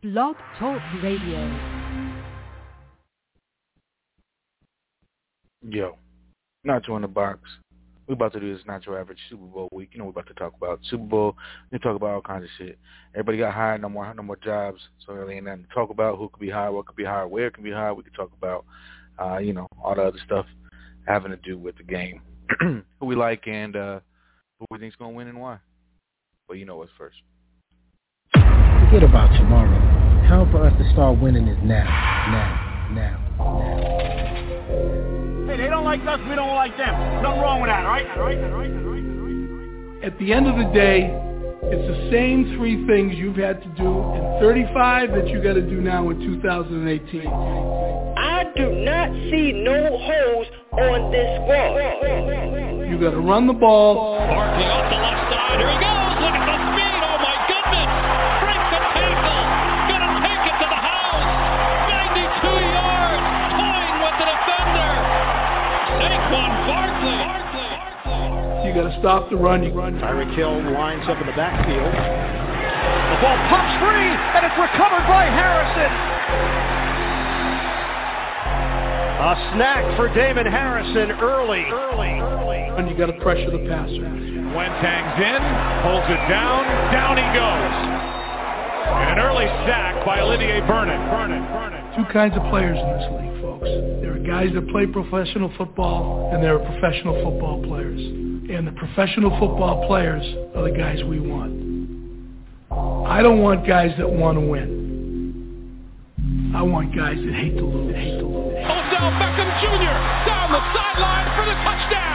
Blog Talk Radio. Yo, Nacho in the box. We're about to do this Nacho Average Super Bowl week. You know we're about to talk about Super Bowl. We talk about all kinds of shit. Everybody got hired, no more jobs, so there ain't nothing to talk about. Who could be hired, what could be hired, where it can be hired. We could talk about, all the other stuff having to do with the game. Who we like and who we think's gonna win and why. But you know what's first. Forget about tomorrow. Time for us to start winning is now. Hey, they don't like us, we don't like them. Nothing wrong with that, all right? At the end of the day, it's the same three things you've had to do in 35 that you got to do now in 2018. I do not see no holes on this squad. You got to run the ball. Barkley off the left side. Here he goes. Look at the speed. Oh, my goodness. Breaks the tackle. Going to take it to the house. 92 yards. Toying with the defender. Saquon Barkley. You got to stop the run. Tyreek Hill lines up in the backfield. The ball pops free, and it's recovered by Harrison. A snack for Damon Harrison early. And you got to pressure the passer. Wentang's in, pulls it down he goes. And an early sack by Olivier Vernon. Two kinds of players in this league, folks. There are guys that play professional football, and there are professional football players. And the professional football players are the guys we want. I don't want guys that want to win. I want guys that hate to lose. Odell Beckham Jr. down the sideline for the touchdown.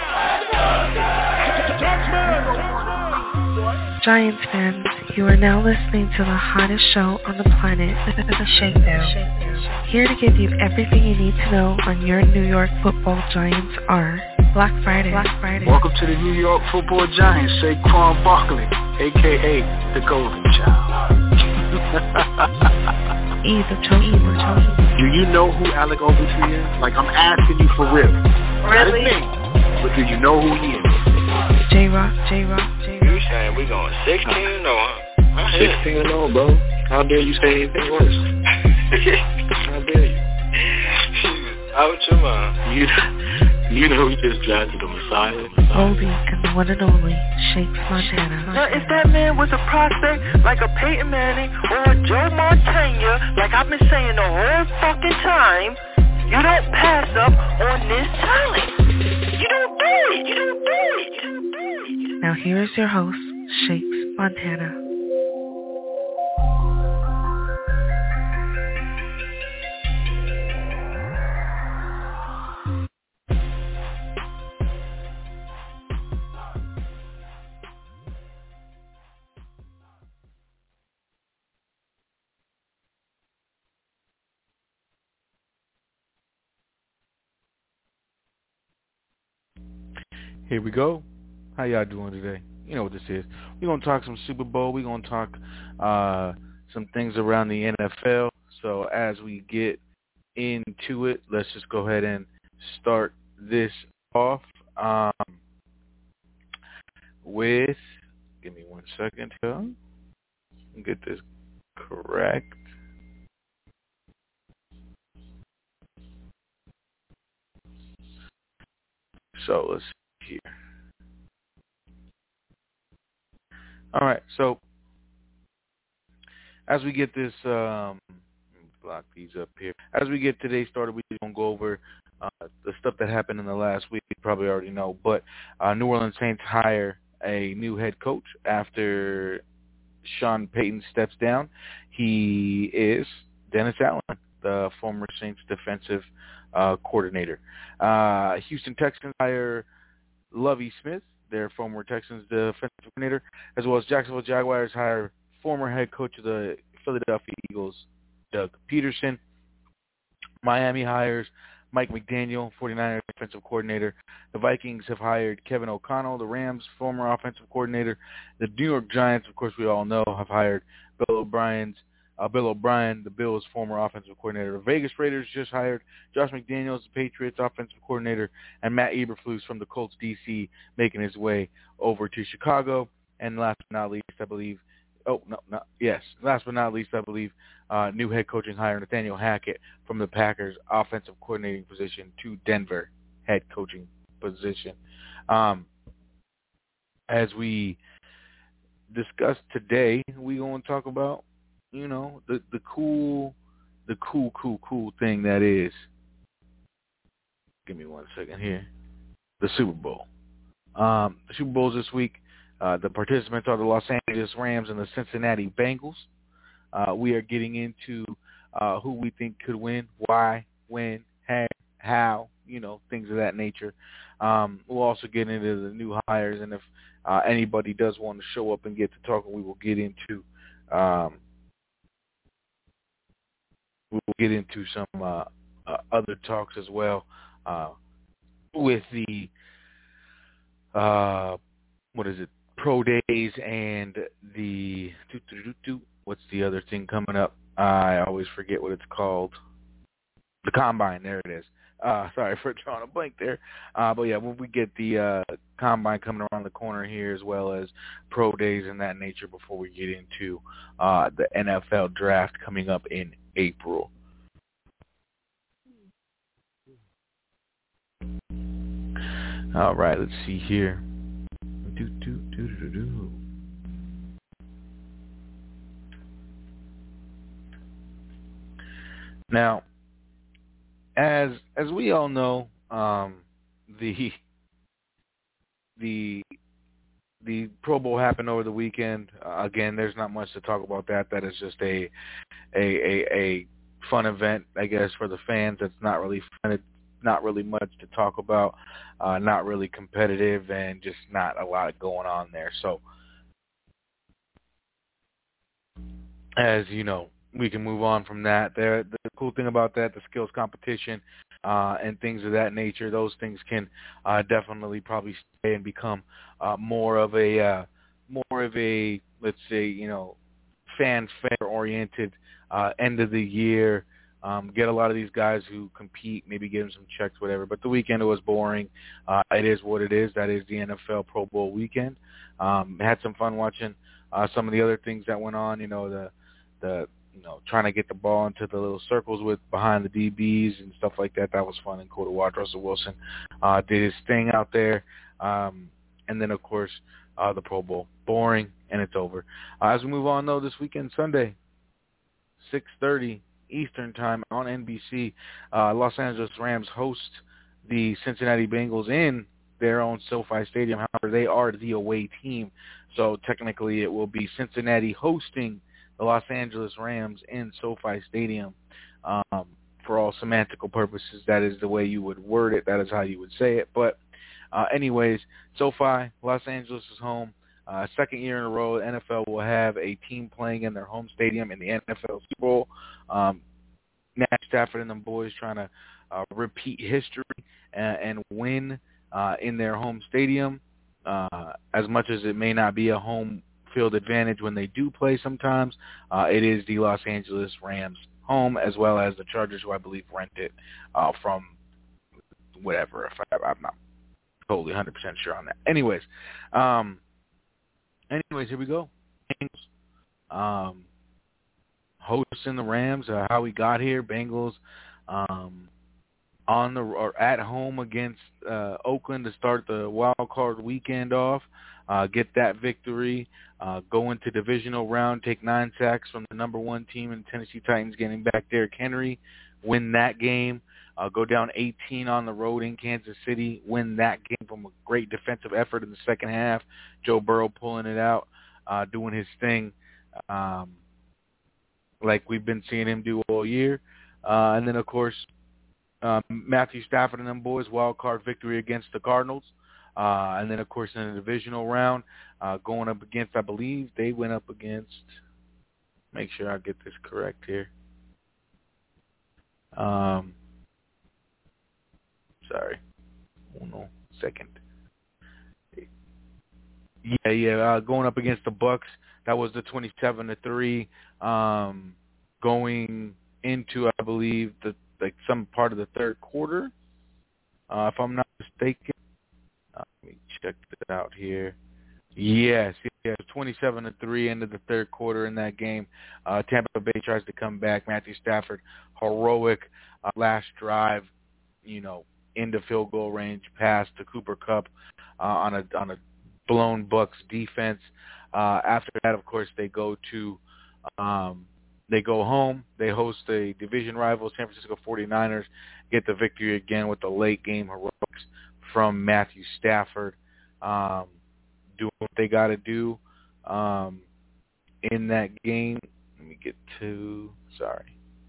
Giants fans, you are now listening to the hottest show on the planet, The Shakedown. Here to give you everything you need to know on your New York Football Giants are Black Friday. Welcome to the New York Football Giants, Saquon Barkley, a.k.a. the Golden Child. Eve of Chosen. Do you know who Alec Ogletree is? Like, I'm asking you for real. Not his name, but do you know who he is? J-Rock. You saying we going 16-0, huh? 16-0, bro. How dare you say anything worse? How dare you? Out your mind. You know we just drafted the Messiah. Oldie and the one and only Shakes Montana. Now, if that man was a prospect like a Peyton Manning or a Joe Montana, like I've been saying the whole fucking time, you don't pass up on this talent. You don't do it. Now here is your host, Shakes Montana. Here we go. How y'all doing today? You know what this is. We're going to talk some Super Bowl. We're going to talk some things around the NFL. So as we get into it, let's just go ahead and start this off with, give me 1 second here. Get this correct. So let's see here. All right, so as we get this, block these up here. As we get today started, we're going to go over the stuff that happened in the last week. You probably already know, but New Orleans Saints hire a new head coach after Sean Payton steps down. He is Dennis Allen, the former Saints defensive coordinator. Houston Texans hire Lovie Smith, their former Texans defensive coordinator, as well as Jacksonville Jaguars hire former head coach of the Philadelphia Eagles, Doug Peterson. Miami hires Mike McDaniel, 49ers defensive coordinator. The Vikings have hired Kevin O'Connell, the Rams former offensive coordinator. The New York Giants, of course we all know, have hired Bill O'Brien, the Bills' former offensive coordinator. The Vegas Raiders just hired Josh McDaniels, the Patriots' offensive coordinator, and Matt Eberflus from the Colts D.C. making his way over to Chicago. And last but not least, I believe last but not least, I believe, new head coaching hire Nathaniel Hackett from the Packers offensive coordinating position to Denver head coaching position. As we discussed today, we're going to talk about, the cool thing that is. Give me 1 second here. The Super Bowl. The Super Bowl's this week. The participants are the Los Angeles Rams and the Cincinnati Bengals. We are getting into who we think could win, why, when, how, things of that nature. We'll also get into the new hires, and if anybody does want to show up and get to talking, we will get into some other talks as well with the pro days and the what's the other thing coming up? I always forget what it's called. The Combine, there it is. Sorry for drawing a blank there. But yeah, when we get the Combine coming around the corner here, as well as pro days and that nature, before we get into the NFL draft coming up in April. All right, let's see here. Now, as we all know, the Pro Bowl happened over the weekend. Again, there's not much to talk about that. That is just a fun event, I guess, for the fans. It's not really fun. It's not really much to talk about. Not really competitive, and just not a lot going on there. So, as you know, we can move on from that. The cool thing about that, the skills competition and things of that nature, those things can definitely probably stay and become more of a let's say, fan-oriented end of the year. Get a lot of these guys who compete, maybe give them some checks, whatever. But the weekend, it was boring. It is what it is. That is the NFL Pro Bowl weekend. Had some fun watching some of the other things that went on. The trying to get the ball into the little circles with behind the DBs and stuff like that. That was fun and cool to watch. Russell Wilson did his thing out there. And then, of course, the Pro Bowl. Boring, and it's over. As we move on, though, this weekend, Sunday, 6:30 Eastern Time on NBC, Los Angeles Rams host the Cincinnati Bengals in their own SoFi Stadium. However, they are the away team, so technically it will be Cincinnati hosting the Los Angeles Rams in SoFi Stadium. For all semantical purposes, that is the way you would word it. That is how you would say it. But anyways, SoFi, Los Angeles is home. Second year in a row, the NFL will have a team playing in their home stadium in the NFL Super Bowl. Matt Stafford and them boys trying to repeat history and win in their home stadium. As much as it may not be a home field advantage when they do play sometimes, it is the Los Angeles Rams home, as well as the Chargers, who I believe rent it from whatever. I'm not totally 100% sure on that. Anyways, here we go. Bengals hosting the Rams. How we got here? Bengals at home against Oakland to start the wild card weekend off. Get that victory. Go into divisional round. Take 9 sacks from the number 1 team in Tennessee Titans, getting back Derrick Henry. Win that game. Go down 18 on the road in Kansas City. Win that game from a great defensive effort in the second half. Joe Burrow pulling it out, doing his thing, like we've been seeing him do all year. And then, of course, Matthew Stafford and them boys, wild card victory against the Cardinals. And then, of course, in the divisional round, going up against, I believe they went up against, make sure I get this correct here. Sorry. 1 second. Going up against the Bucks. That was the 27-3. Going into, I believe, some part of the third quarter, if I'm not mistaken. Let me check it out here. Yes, 27-3 into the third quarter in that game. Tampa Bay tries to come back. Matthew Stafford, heroic last drive, into field goal range pass to Cooper Kupp on a blown Bucs defense. After that, of course, they go home. They host a division rival, San Francisco 49ers, get the victory again with the late game heroics from Matthew Stafford. Doing what they got to do in that game. Let me get to, sorry.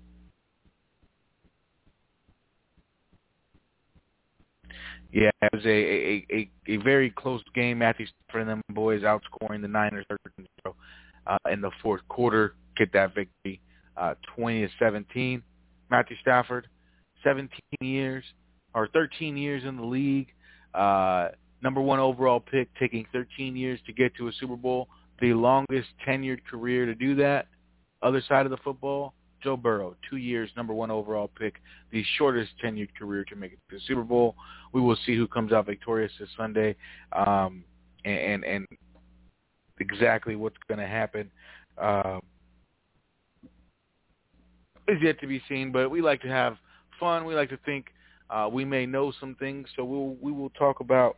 Yeah, it was a very close game. Matthew Stafford and them boys outscoring the Niners 13-0 in the fourth quarter, get that victory 20-17. Matthew Stafford, 13 years in the league, number one overall pick, taking 13 years to get to a Super Bowl, the longest tenured career to do that. Other side of the football, Joe Burrow, 2 years, number one overall pick, the shortest tenured career to make it to the Super Bowl. We will see who comes out victorious this Sunday, and exactly what's going to happen is yet to be seen. But we like to have fun. We like to think we may know some things, so we will talk about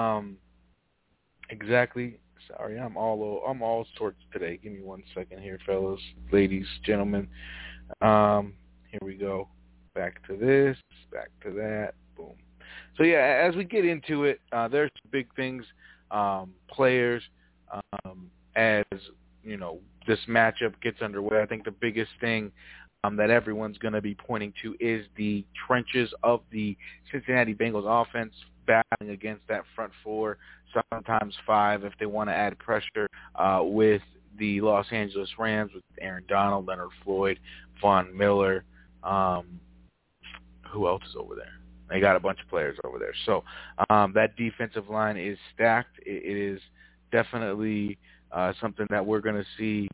exactly. Sorry, I'm all sorts today. Give me 1 second here, fellas, ladies, gentlemen. Here we go. Back to this, back to that. Boom. So yeah, as we get into it, there's big things, players. As this matchup gets underway, I think the biggest thing that everyone's going to be pointing to is the trenches of the Cincinnati Bengals offense, battling against that front four, sometimes five if they want to add pressure with the Los Angeles Rams with Aaron Donald, Leonard Floyd, Von Miller. Who else is over there? They got a bunch of players over there. So that defensive line is stacked. It is definitely something that we're going to see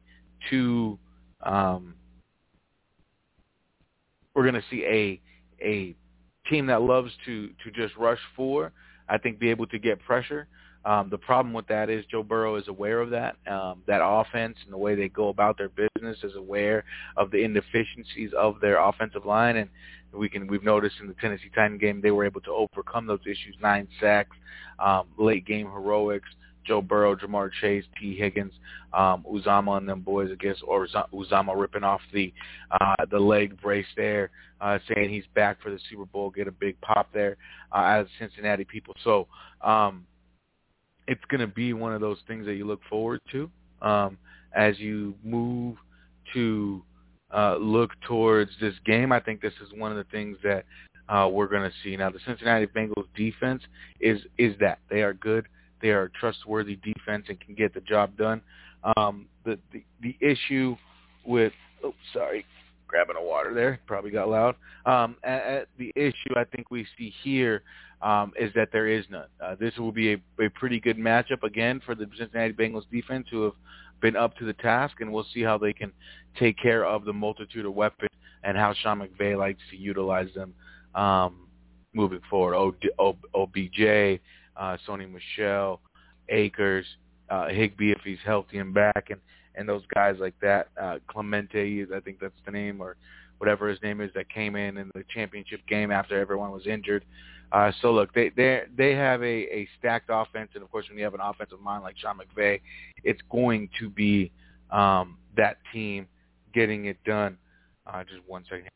we're going to see a team that loves to just rush for, I think, be able to get pressure. The problem with that is Joe Burrow is aware of that. That offense and the way they go about their business is aware of the inefficiencies of their offensive line, and we've noticed in the Tennessee Titan game they were able to overcome those issues. 9 sacks, late game heroics. Joe Burrow, Jamar Chase, T. Higgins, Uzama and them boys, I guess, or Uzama ripping off the leg brace there, saying he's back for the Super Bowl, get a big pop there out of the Cincinnati people. So it's going to be one of those things that you look forward to as you move to look towards this game. I think this is one of the things that we're going to see. Now, the Cincinnati Bengals defense is that. They are good. They are a trustworthy defense and can get the job done. The issue with grabbing a water there, probably got loud. The issue I think we see here is that there is none. This will be a pretty good matchup again for the Cincinnati Bengals defense, who have been up to the task, and we'll see how they can take care of the multitude of weapons and how Sean McVay likes to utilize them moving forward. OBJ, Sony Michel, Akers, Higbee if he's healthy and back, and those guys like that. Clemente, I think that's the name, or whatever his name is, that came in the championship game after everyone was injured. So look, they have a stacked offense, and of course when you have an offensive mind like Sean McVay, it's going to be that team getting it done. Just 1 second.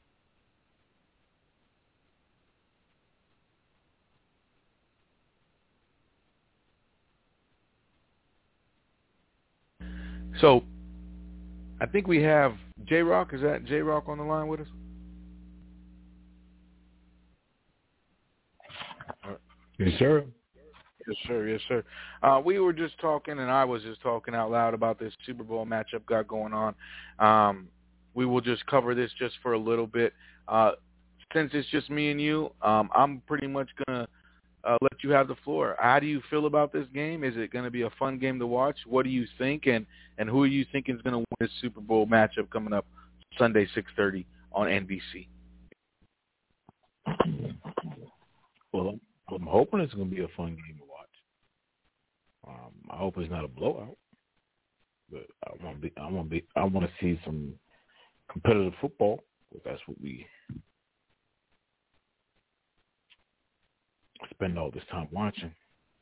So, I think we have J-Rock. Is that J-Rock on the line with us? Yes, sir. Yes, sir. Yes, sir. We were just talking, and I was just talking out loud about this Super Bowl matchup got going on. We will just cover this just for a little bit. Since it's just me and you, I'm pretty much going to let you have the floor. How do you feel about this game? Is it going to be a fun game to watch? What do you think? And who are you thinking is going to win this Super Bowl matchup coming up Sunday, 6:30 on NBC? Well, I'm hoping it's going to be a fun game to watch. I hope it's not a blowout, but I want to see some competitive football. Because that's what we spend all this time watching.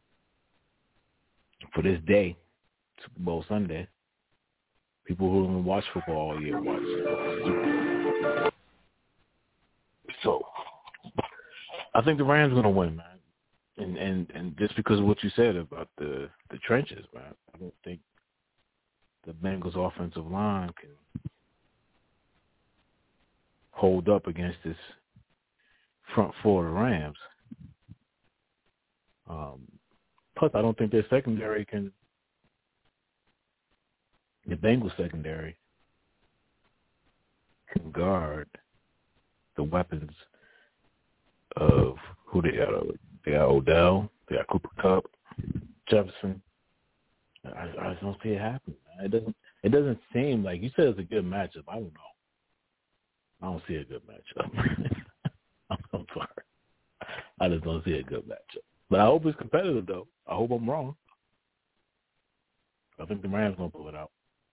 For this day, Super Bowl Sunday, people who don't watch football all year watch Super Bowl. So, I think the Rams are going to win, man. And just because of what you said about the trenches, man, I don't think the Bengals offensive line can hold up against this front four of the Rams. Plus, I don't think their secondary can. The Bengals secondary can guard the weapons of who they got. They got Odell, they got Cooper Kupp, Jefferson. I just don't see it happening. It doesn't seem like you said it's a good matchup. I don't know. I don't see a good matchup. I'm sorry. I just don't see a good matchup. But I hope it's competitive, though. I hope I'm wrong. I think the Rams going to pull it out.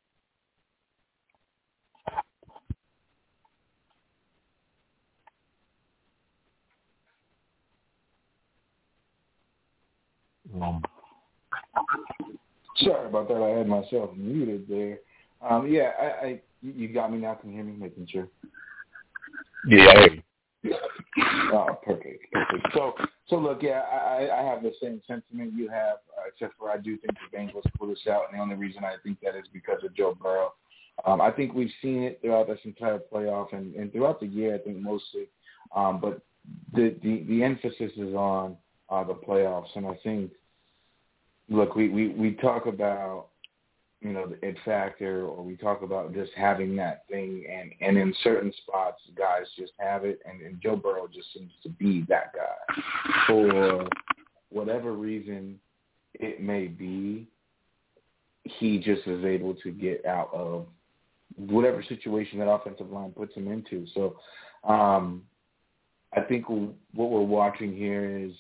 Sorry about that. I had myself muted there. You got me now. Can you hear me? Making sure. Yeah, I hear you. Oh, perfect. So look, I have the same sentiment you have, except for I do think the Bengals pull this out, and the only reason I think that is because of Joe Burrow. I think we've seen it throughout this entire playoff and throughout the year, I think mostly. But the emphasis is on the playoffs, and I think, look, we talk about, the it factor, or we talk about just having that thing, and in certain spots, guys just have it, and Joe Burrow just seems to be that guy. For whatever reason it may be, he just is able to get out of whatever situation that offensive line puts him into. So I think what we're watching here is,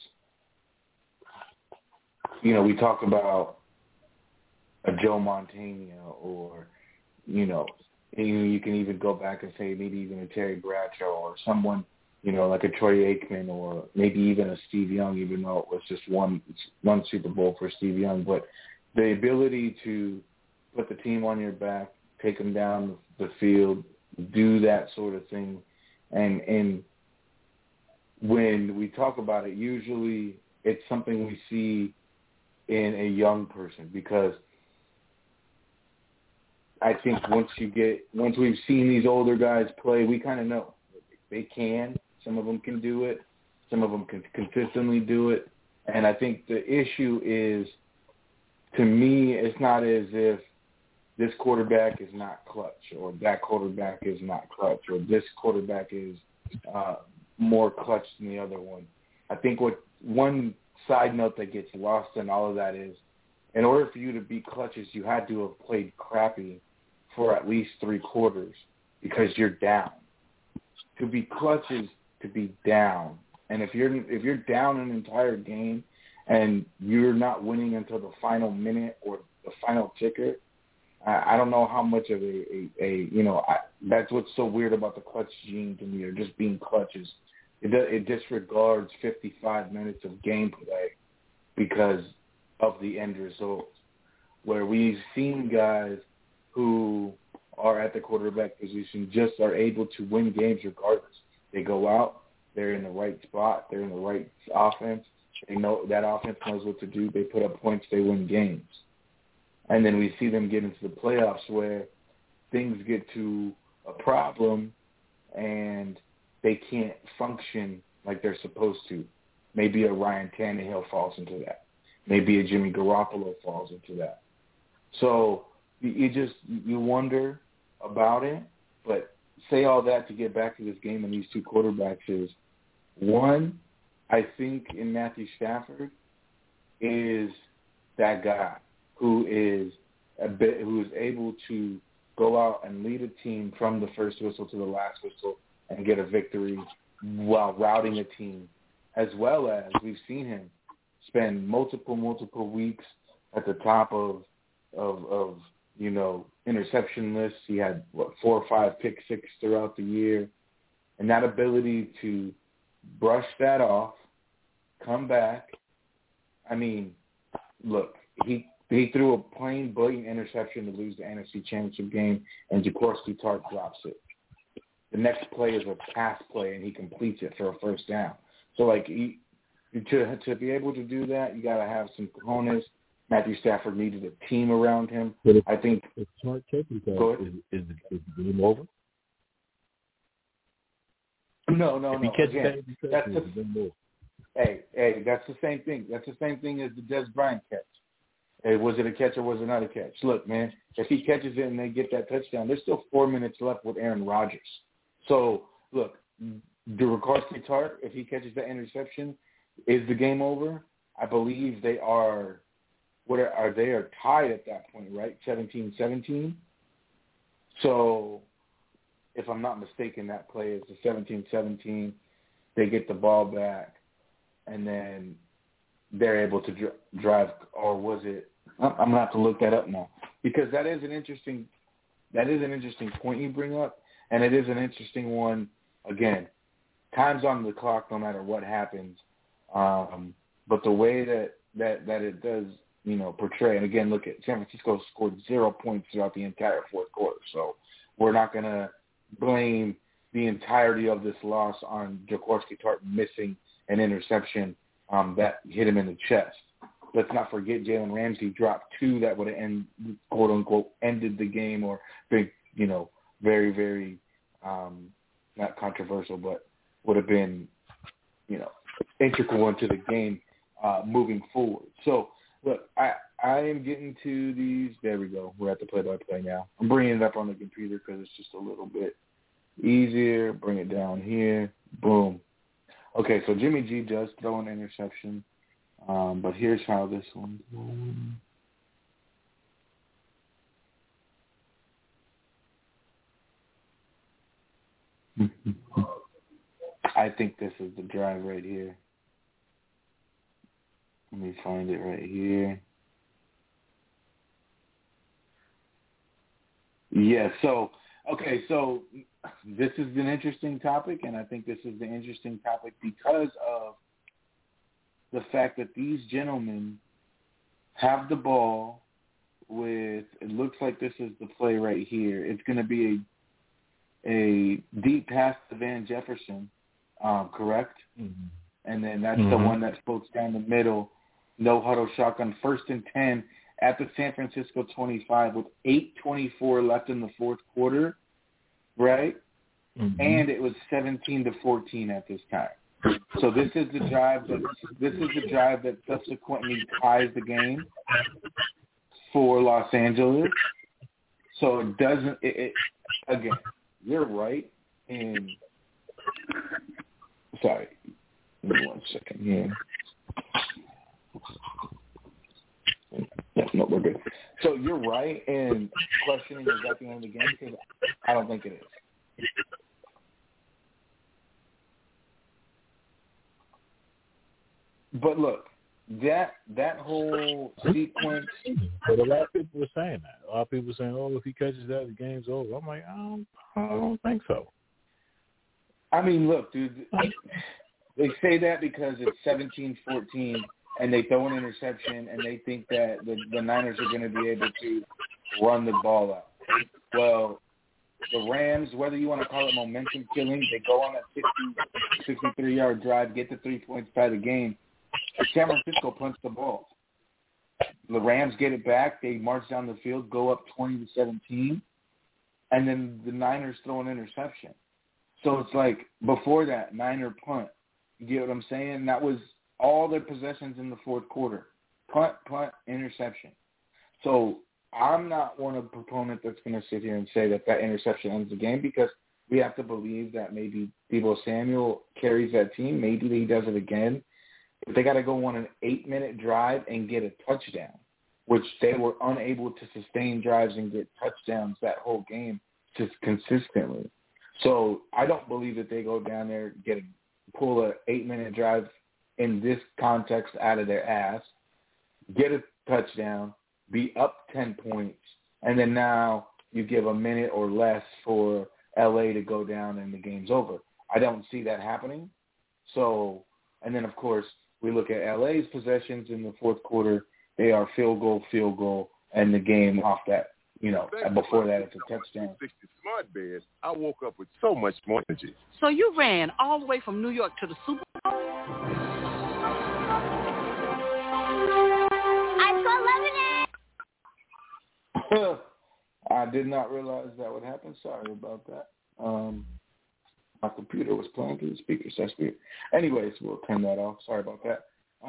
we talk about a Joe Montana, or, you can even go back and say maybe even a Terry Bradshaw, or someone, like a Troy Aikman, or maybe even a Steve Young, even though it was just one Super Bowl for Steve Young. But the ability to put the team on your back, take them down the field, do that sort of thing. And when we talk about it, usually it's something we see in a young person, because I think once we've seen these older guys play, we kind of know they can. Some of them can do it. Some of them can consistently do it. And I think the issue is, to me, it's not as if this quarterback is not clutch, or that quarterback is not clutch, or this quarterback is more clutch than the other one. I think what one side note that gets lost in all of that is, in order for you to be clutches, you had to have played crappy for at least 3 quarters, because you're down. To be clutch is to be down. And if you're down an entire game and you're not winning until the final minute or the final ticker, I don't know how much of that's what's so weird about the clutch gene to me, or just being clutches. It disregards 55 minutes of gameplay because of the end result, where we've seen guys who are at the quarterback position just are able to win games regardless. They go out, they're in the right spot, they're in the right offense. They know that offense knows what to do. They put up points, they win games. And then we see them get into the playoffs where things get to a problem and they can't function like they're supposed to. Maybe a Ryan Tannehill falls into that. Maybe a Jimmy Garoppolo falls into that. So you wonder about it, but say all that to get back to this game and these two quarterbacks is, one, I think in Matthew Stafford is that guy who is able to go out and lead a team from the first whistle to the last whistle and get a victory while routing a team, as well as we've seen him spend multiple weeks at the top of interception lists. He had 4 or 5 pick six throughout the year, and that ability to brush that off, come back. I mean, look, he threw a plain, blatant interception to lose the NFC Championship game, and Jaquiski Tartt drops it. The next play is a pass play, and he completes it for a first down. So, to be able to do that, you got to have some cojones. Matthew Stafford needed a team around him. But I think. If Tartt catches that, is the game over? No. If he catches that, that's the same thing. That's the same thing as the Des Bryant catch. Hey, was it a catch or was it not a catch? Look, man, if he catches it and they get that touchdown, there's still 4 minutes left with Aaron Rodgers. So, look, Jaquiski Tartt, if he catches that interception, is the game over? I believe they are. They are tied at that point, right? 17-17. So, if I'm not mistaken, that play is the 17-17. They get the ball back, and then they're able to drive. Or was it? I'm gonna have to look that up now, because that is an interesting point you bring up, and it is an interesting one. Again, time's on the clock, no matter what happens. But the way that it does, portray. And again, look at San Francisco scored 0 points throughout the entire fourth quarter. So we're not going to blame the entirety of this loss on Jaquiski Tartt missing an interception that hit him in the chest. Let's not forget Jalen Ramsey dropped 2 that would have quote unquote ended the game, or been, very, very not controversial, but would have been, integral into the game moving forward. So, look, I am getting to these. There we go. We're at the play-by-play now. I'm bringing it up on the computer because it's just a little bit easier. Bring it down here. Boom. Okay, so Jimmy G does throw an interception, but here's how this one's going. I think this is the drive right here. Let me find it right here. Yeah, so this is an interesting topic, and I think this is the interesting topic because of the fact that these gentlemen have the ball with, it looks like this is the play right here. It's going to be a deep pass to Van Jefferson, correct? Mm-hmm. And then that's the one that floats down the middle. No huddle shotgun, 1st and 10 at the San Francisco 25 with 8:24 left in the fourth quarter, right? Mm-hmm. And it was 17-14 at this time. So this is the drive that subsequently ties the game for Los Angeles. So it doesn't. Again, you're right. And sorry, give me 1 second here. No, we're good. So you're right in questioning is that the end of the game, because I don't think it is. But look, that whole sequence. But a lot of people were saying that. A lot of people were saying, "Oh, if he catches that, the game's over." I'm like, I don't think so. I mean, look, dude. They say that because it's 17-14. And they throw an interception, and they think that the Niners are going to be able to run the ball out. Well, the Rams, whether you want to call it momentum killing, they go on that 63-yard drive, get the 3 points by the game. San Francisco punts the ball. The Rams get it back. They march down the field, go up 20-17, and then the Niners throw an interception. So it's like before that, Niner punt. You get what I'm saying? That was all their possessions in the fourth quarter. Punt, interception. So I'm not one of the proponents that's going to sit here and say that interception ends the game, because we have to believe that maybe Deebo Samuel carries that team. Maybe he does it again. But they got to go on an 8-minute drive and get a touchdown, which they were unable to sustain drives and get touchdowns that whole game just consistently. So I don't believe that they go down there, pull an 8-minute drive in this context out of their ass, get a touchdown, be up 10 points, and then now you give a minute or less for LA to go down and the game's over. I don't see that happening. So, and then, of course, we look at LA's possessions in the fourth quarter. They are field goal, and the game off that, before that it's a touchdown. Smart bed, I woke up with so much more energy. So you ran all the way from New York to the Super Bowl? I did not realize that would happen. Sorry about that. My computer was playing through the speakers. That's weird. Anyways, we'll turn that off. Sorry about that.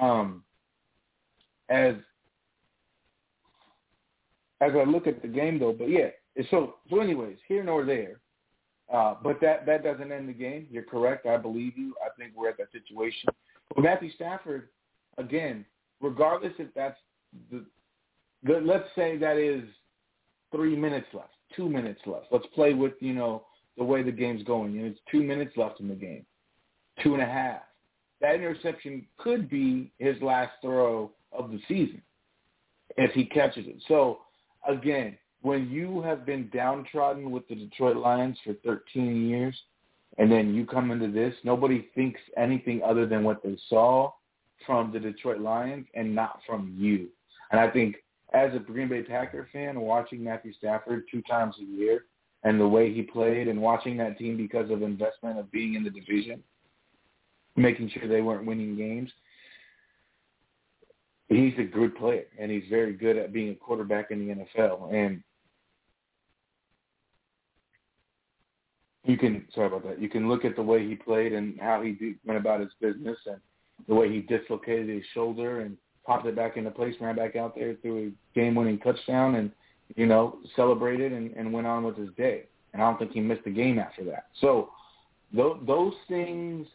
As I look at the game, though, but yeah. So anyways, here nor there. But that doesn't end the game. You're correct. I believe you. I think we're at that situation. But Matthew Stafford, again, regardless if that's let's say that is 3 minutes left, 2 minutes left. Let's play with, the way the game's going. It's 2 minutes left in the game, 2.5. That interception could be his last throw of the season if he catches it. So, again, when you have been downtrodden with the Detroit Lions for 13 years and then you come into this, nobody thinks anything other than what they saw from the Detroit Lions and not from you. And I think as a Green Bay Packer fan, watching Matthew Stafford 2 times a year and the way he played and watching that team because of investment of being in the division, making sure they weren't winning games, he's a good player, and he's very good at being a quarterback in the NFL. And you can look at the way he played and how he went about his business and the way he dislocated his shoulder and popped it back into place, ran back out there, threw a game-winning touchdown and, celebrated and went on with his day. And I don't think he missed a game after that. So those things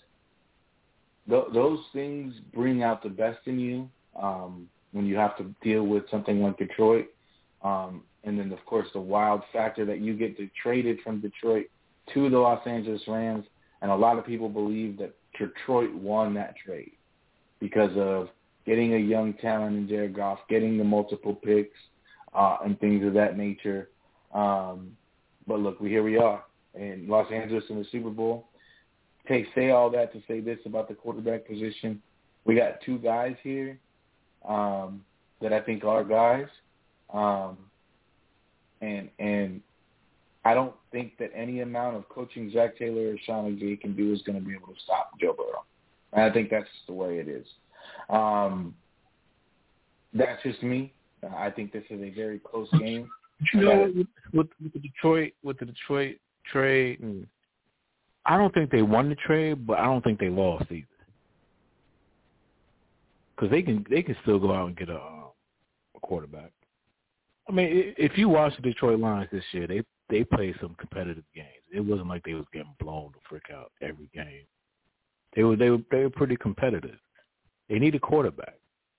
bring out the best in you when you have to deal with something like Detroit. And then, of course, the wild factor that you get traded from Detroit to the Los Angeles Rams. And a lot of people believe that Detroit won that trade because of getting a young talent in Jared Goff, getting the multiple picks, and things of that nature. But look, here we are in Los Angeles in the Super Bowl. Say all that to say this about the quarterback position. We got 2 guys here that I think are guys. And I don't think that any amount of coaching Zach Taylor or Sean McVay can do is going to be able to stop Joe Burrow. And I think that's just the way it is. That's just me. I think this is a very close game. With the Detroit trade, I don't think they won the trade, but I don't think they lost either. Because they can still go out and get a quarterback. I mean, if you watch the Detroit Lions this year, they played some competitive games. It wasn't like they was getting blown the frick out every game. They were pretty competitive. They need a quarterback.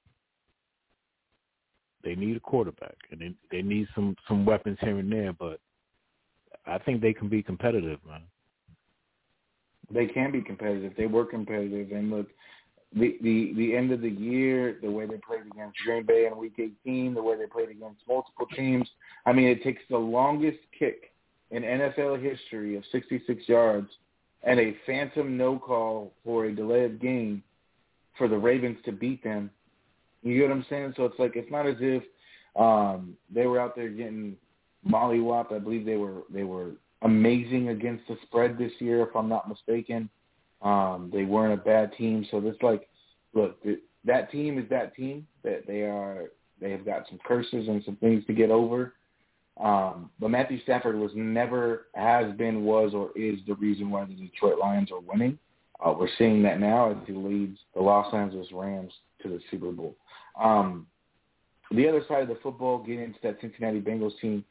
And they need some weapons here and there, but I think they can be competitive, man. They can be competitive. They were competitive. And look, the end of the year, the way they played against Green Bay in Week 18, the way they played against multiple teams, I mean, it takes the longest kick in NFL history of 66 yards and a phantom no call for a delay of game for the Ravens to beat them. You get what I'm saying? So it's like it's not as if they were out there getting mollywopped. I believe they were amazing against the spread this year, if I'm not mistaken. They weren't a bad team. So it's like, look, that team is that team. That they have got some curses and some things to get over. But Matthew Stafford was never, has been, was, or is the reason why the Detroit Lions are winning. We're seeing that now as he leads the Los Angeles Rams to the Super Bowl. The other side of the football, getting into that Cincinnati Bengals team,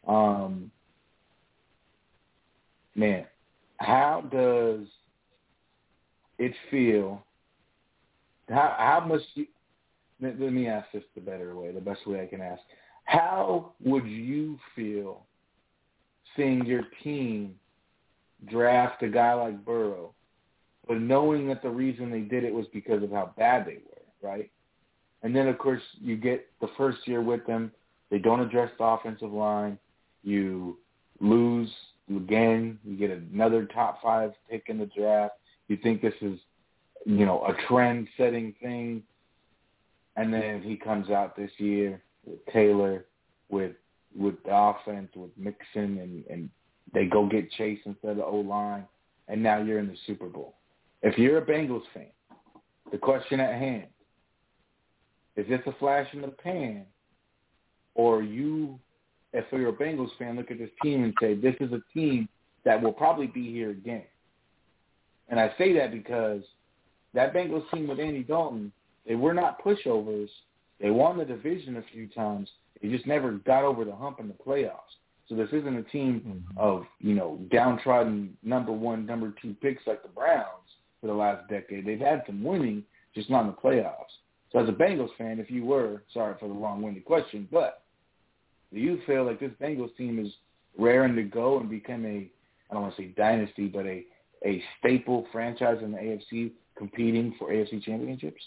man, how does it feel? How much? Let me ask this the better way, the best way I can ask. How would you feel seeing your team draft a guy like Burrow, but knowing that the reason they did it was because of how bad they were, right? And then, of course, you get the first year with them. They don't address the offensive line. You lose again. You get another top 5 pick in the draft. You think this is, a trend-setting thing. And then he comes out this year with Taylor, with the offense, with Mixon, and they go get Chase instead of the O-line. And now you're in the Super Bowl. If you're a Bengals fan, the question at hand, is this a flash in the pan, or you, if you're a Bengals fan, look at this team and say, this is a team that will probably be here again? And I say that because that Bengals team with Andy Dalton, they were not pushovers. They won the division a few times. They just never got over the hump in the playoffs. So this isn't a team of, downtrodden number 1, number 2 picks like the Browns for the last decade. They've had some winning, just not in the playoffs. So as a Bengals fan, if you were, sorry for the long-winded question, but do you feel like this Bengals team is raring to go and become I don't want to say dynasty, but a staple franchise in the AFC competing for AFC championships?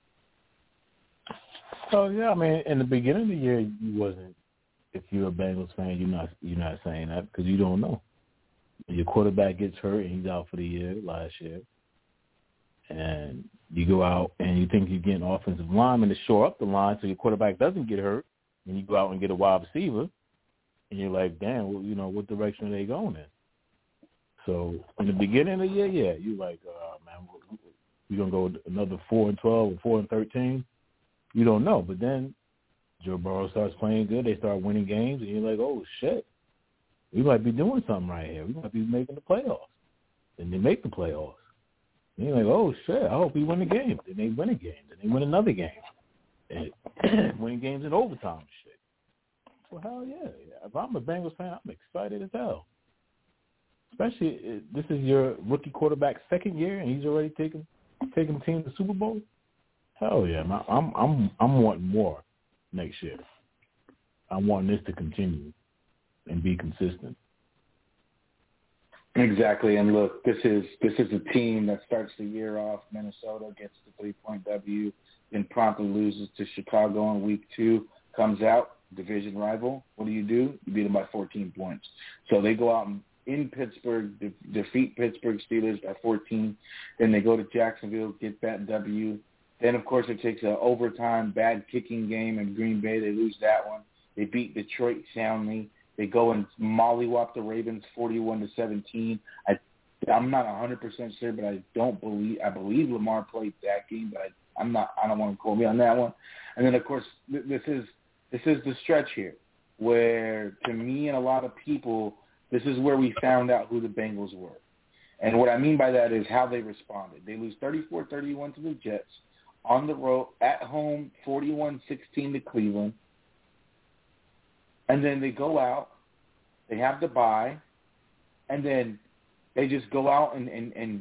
So, yeah, I mean, in the beginning of the year, you wasn't. If you're a Bengals fan, you're not saying that because you don't know. Your quarterback gets hurt and he's out for the year last year. And you go out and you think you're getting offensive linemen to shore up the line so your quarterback doesn't get hurt. And you go out and get a wide receiver. And you're like, damn, well, what direction are they going in? So in the beginning of the year, yeah, you're like, man, we're going to go another 4-12 or 4-13. You don't know. But then Joe Burrow starts playing good. They start winning games. And you're like, oh, shit. We might be doing something right here. We might be making the playoffs. And they make the playoffs. And you're like, oh, shit, I hope we win the game. Then they win a game. Then they win another game. And winning games in overtime and shit. Well, hell yeah. If I'm a Bengals fan, I'm excited as hell. Especially this is your rookie quarterback's second year, and he's already taking the team to the Super Bowl. Hell yeah, I'm wanting more next year. I want this to continue and be consistent. Exactly, and look, this is a team that starts the year off. Minnesota gets the 3-point W, then promptly loses to Chicago in week 2. Comes out, division rival. What do? You beat them by 14 points. So they go out in Pittsburgh, defeat Pittsburgh Steelers by 14. Then they go to Jacksonville, get that W. Then, of course, it takes an overtime bad kicking game in Green Bay. They lose that one. They beat Detroit soundly. They go and mollywop the Ravens 41-17. I'm not 100% sure, but I believe Lamar played that game, but I don't want to quote me on that one. And then, of course, this is the stretch here where, to me and a lot of people, this is where we found out who the Bengals were. And what I mean by that is how they responded. They lose 34-31 to the Jets. On the road, at home, 41-16 to Cleveland. And then they go out, they have the bye, and then they just go out and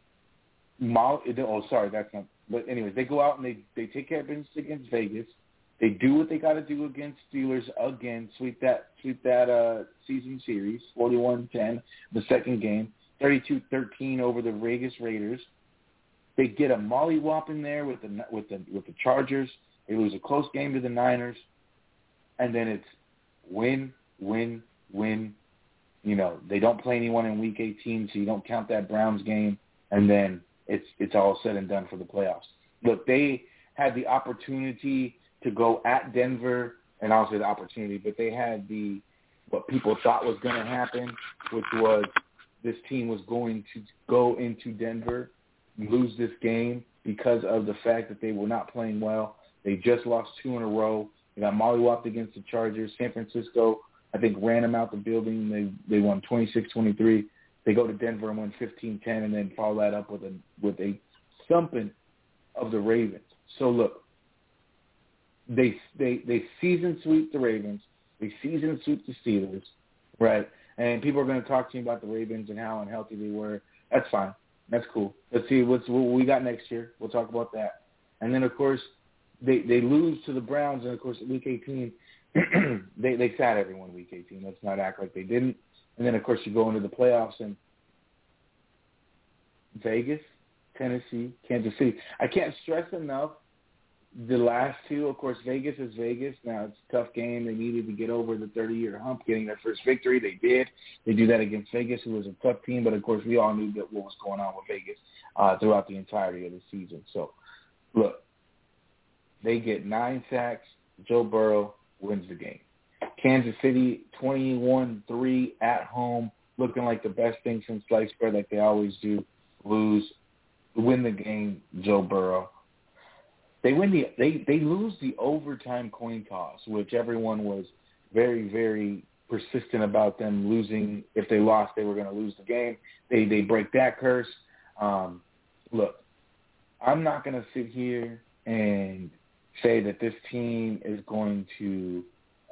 that's not, but anyways, they go out and they take care of business against Vegas. They do what they got to do against Steelers again, sweep that season series, 41-10, the second game, 32-13 over the Vegas Raiders. They get a mollywop in there with the Chargers. They lose a close game to the Niners, and then it's win, win, win. They don't play anyone in Week 18, so you don't count that Browns game, and then it's all said and done for the playoffs. Look, they had the opportunity to go at Denver, and I'll say the opportunity, but they had what people thought was going to happen, which was this team was going to go into Denver, lose this game because of the fact that they were not playing well. They just lost 2 in a row. They got mollywopped against the Chargers. San Francisco, I think, ran them out the building. They won 26-23. They go to Denver and win 15-10, and then follow that up with a thumping of the Ravens. So look, they season sweep the Ravens. They season sweep the Steelers, right? And people are going to talk to you about the Ravens and how unhealthy they were. That's fine. That's cool. Let's see what we got next year. We'll talk about that. And then, of course, they lose to the Browns, and, of course, Week 18, they sat everyone Week 18. Let's not act like they didn't. And then, of course, you go into the playoffs in Vegas, Tennessee, Kansas City. I can't stress enough the last two, of course, Vegas is Vegas. Now, it's a tough game. They needed to get over the 30-year hump, getting their first victory. They did. They do that against Vegas, who was a tough team. But, of course, we all knew what was going on with Vegas throughout the entirety of the season. So, look, they get 9 sacks. Joe Burrow wins the game. Kansas City, 21-3 at home, looking like the best thing since sliced bread like they always do. Win the game, Joe Burrow. They lose the overtime coin toss, which everyone was very, very persistent about them losing. If they lost, they were going to lose the game. They break that curse. Look, I'm not going to sit here and say that this team is going to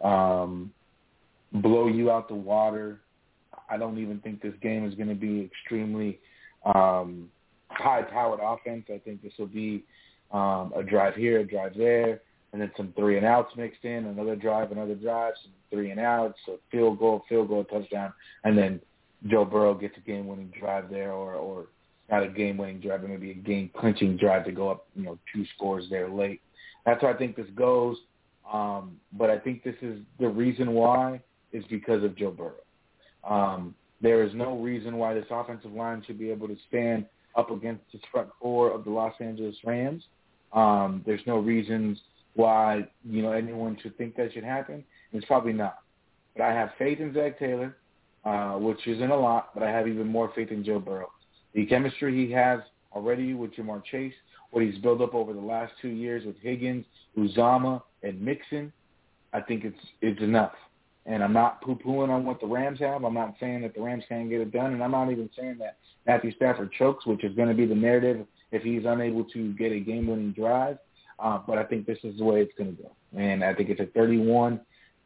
blow you out the water. I don't even think this game is going to be extremely high-powered offense. I think this will be a drive here, a drive there, and then some 3-and-outs mixed in, another drive, some 3-and-outs, a field goal, touchdown, and then Joe Burrow gets a game-winning drive there, or not a game-winning drive, but maybe a game-clinching drive to go up, 2 scores there late. That's how I think this goes, but I think this is the reason why is because of Joe Burrow. There is no reason why this offensive line should be able to stand up against the front four of the Los Angeles Rams. There's no reasons why, anyone should think that should happen. It's probably not. But I have faith in Zach Taylor, which isn't a lot, but I have even more faith in Joe Burrow. The chemistry he has already with Jamar Chase, what he's built up over the last 2 years with Higgins, Uzama, and Mixon, I think it's enough. And I'm not poo-pooing on what the Rams have. I'm not saying that the Rams can't get it done, and I'm not even saying that Matthew Stafford chokes, which is going to be the narrative if he's unable to get a game-winning drive. But I think this is the way it's going to go. And I think it's a 31,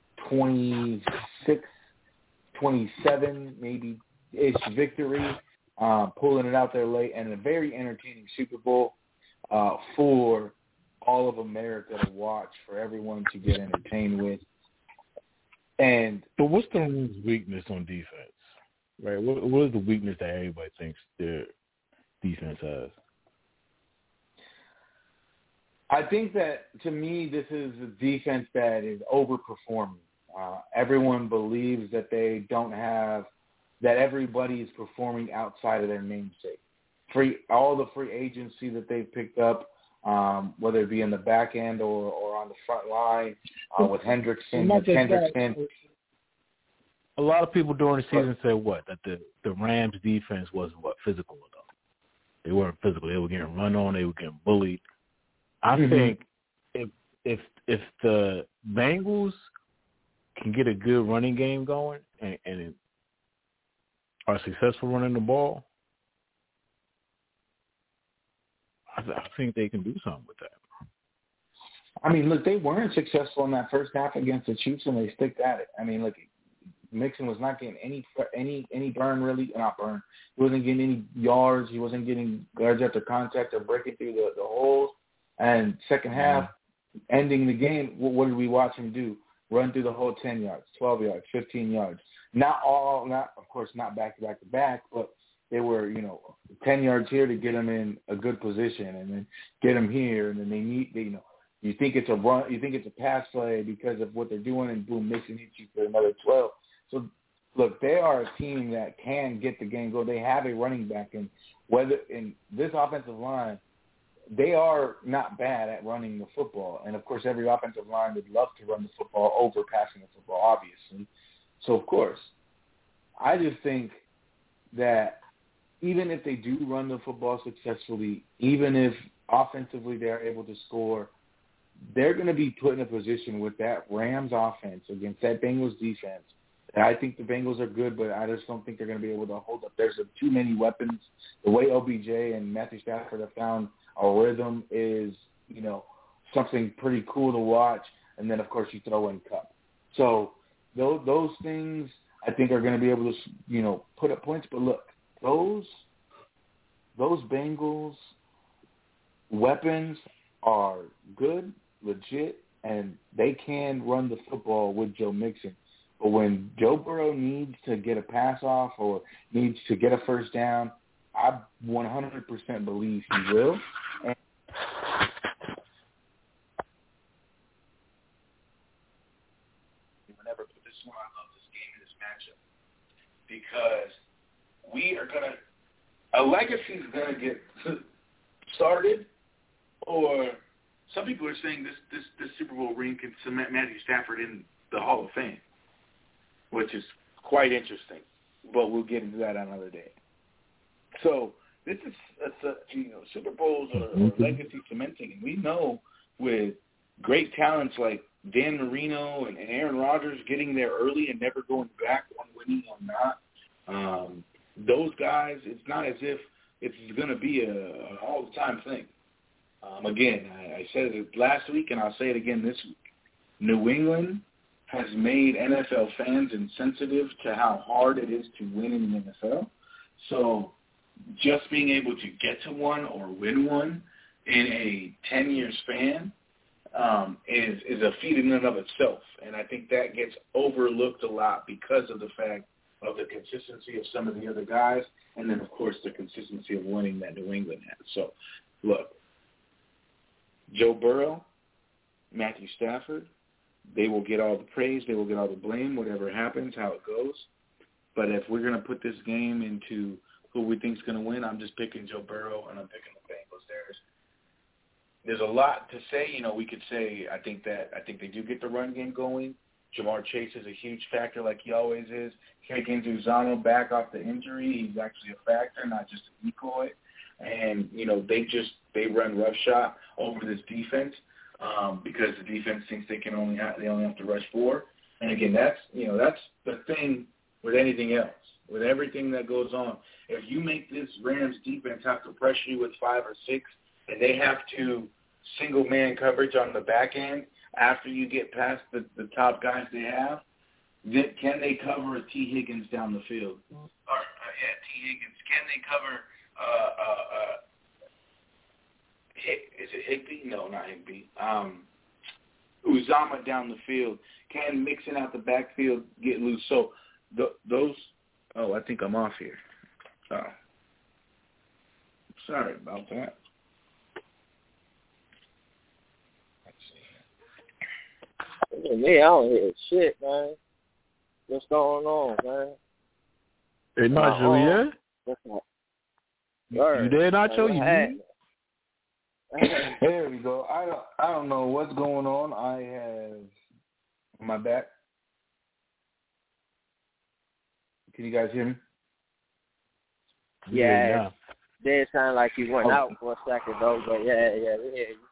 26, 27 maybe-ish victory, pulling it out there late, and a very entertaining Super Bowl for all of America to watch, for everyone to get entertained with. But what's the Rams' weakness on defense? Right? What is the weakness that everybody thinks their defense has? I think that, to me, this is a defense that is overperforming. Everyone believes that they don't have – that everybody is performing outside of their namesake. All the free agency that they've picked up, whether it be in the back end or on the front line with Hendrickson. A lot of people during the season said that the Rams defense wasn't physical enough. They weren't physical. They were getting run on. They were getting bullied. I think if the Bengals can get a good running game going and are successful running the ball, I think they can do something with that. I mean, look, they weren't successful in that first half against the Chiefs, and they stick at it. I mean, look, Mixon was not getting any burn, really. Not burn. He wasn't getting any yards. He wasn't getting yards after contact or breaking through the holes. And second half, ending the game, what did we watch him do? Run through the whole 10 yards, 12 yards, 15 yards. Of course, not back-to-back, but they were, 10 yards here to get them in a good position, and then get them here, and then you think it's a run, you think it's a pass play because of what they're doing, and boom, Mixon hits you for another 12. So, look, they are a team that can get the game going. They have a running back, and whether in this offensive line, they are not bad at running the football. And, of course, every offensive line would love to run the football over passing the football, obviously. So, of course, I just think that even if they do run the football successfully, even if offensively they're able to score, they're going to be put in a position with that Rams offense against that Bengals defense. And I think the Bengals are good, but I just don't think they're going to be able to hold up. There's too many weapons. The way OBJ and Matthew Stafford have found a rhythm is, something pretty cool to watch. And then, of course, you throw in Kupp. So those things I think are going to be able to, put up points. But look, those Bengals weapons are good, legit, and they can run the football with Joe Mixon. But when Joe Burrow needs to get a pass off or needs to get a first down, I 100% believe he will. because a legacy is going to get started, or some people are saying this Super Bowl ring can cement Matthew Stafford in the Hall of Fame, which is quite interesting. But we'll get into that another day. So this is Super Bowls are legacy cementing, and we know with great talents like Dan Marino and Aaron Rodgers getting there early and never going back on winning or not. Those guys, it's not as if it's going to be an all-the-time thing. Again, I said it last week, and I'll say it again this week. New England has made NFL fans insensitive to how hard it is to win in the NFL. So just being able to get to one or win one in a 10-year span is a feat in and of itself. And I think that gets overlooked a lot because of the fact of the consistency of some of the other guys, and then, of course, the consistency of winning that New England has. So, look, Joe Burrow, Matthew Stafford, they will get all the praise, they will get all the blame, whatever happens, how it goes. But if we're going to put this game into who we think is going to win, I'm just picking Joe Burrow, and I'm picking the Bengals. There's a lot to say. We could say I think they do get the run game going. Jamar Chase is a huge factor like he always is. Higgins, Uzomah back off the injury. He's actually a factor, not just a decoy. And, they run roughshod over this defense because the defense thinks they only have to rush 4. And again, that's the thing with anything else. With everything that goes on, if you make this Rams defense have to pressure you with 5 or 6, and they have to single man coverage on the back end after you get past the top guys they have, then can they cover a T. Higgins down the field? T. Higgins. Can they cover is it Higbee? No, not Higbee. Uzomah down the field. Can Mixon out the backfield get loose? So those – I think I'm off here. Sorry about that. Me, I don't hear shit, man. What's going on, man? Hey, Nacho, yeah? You there, Nacho? You There we go. I don't know what's going on. I have my back. Can you guys hear me? Yeah. It did sound like you went out for a second, though, but yeah, we hear you.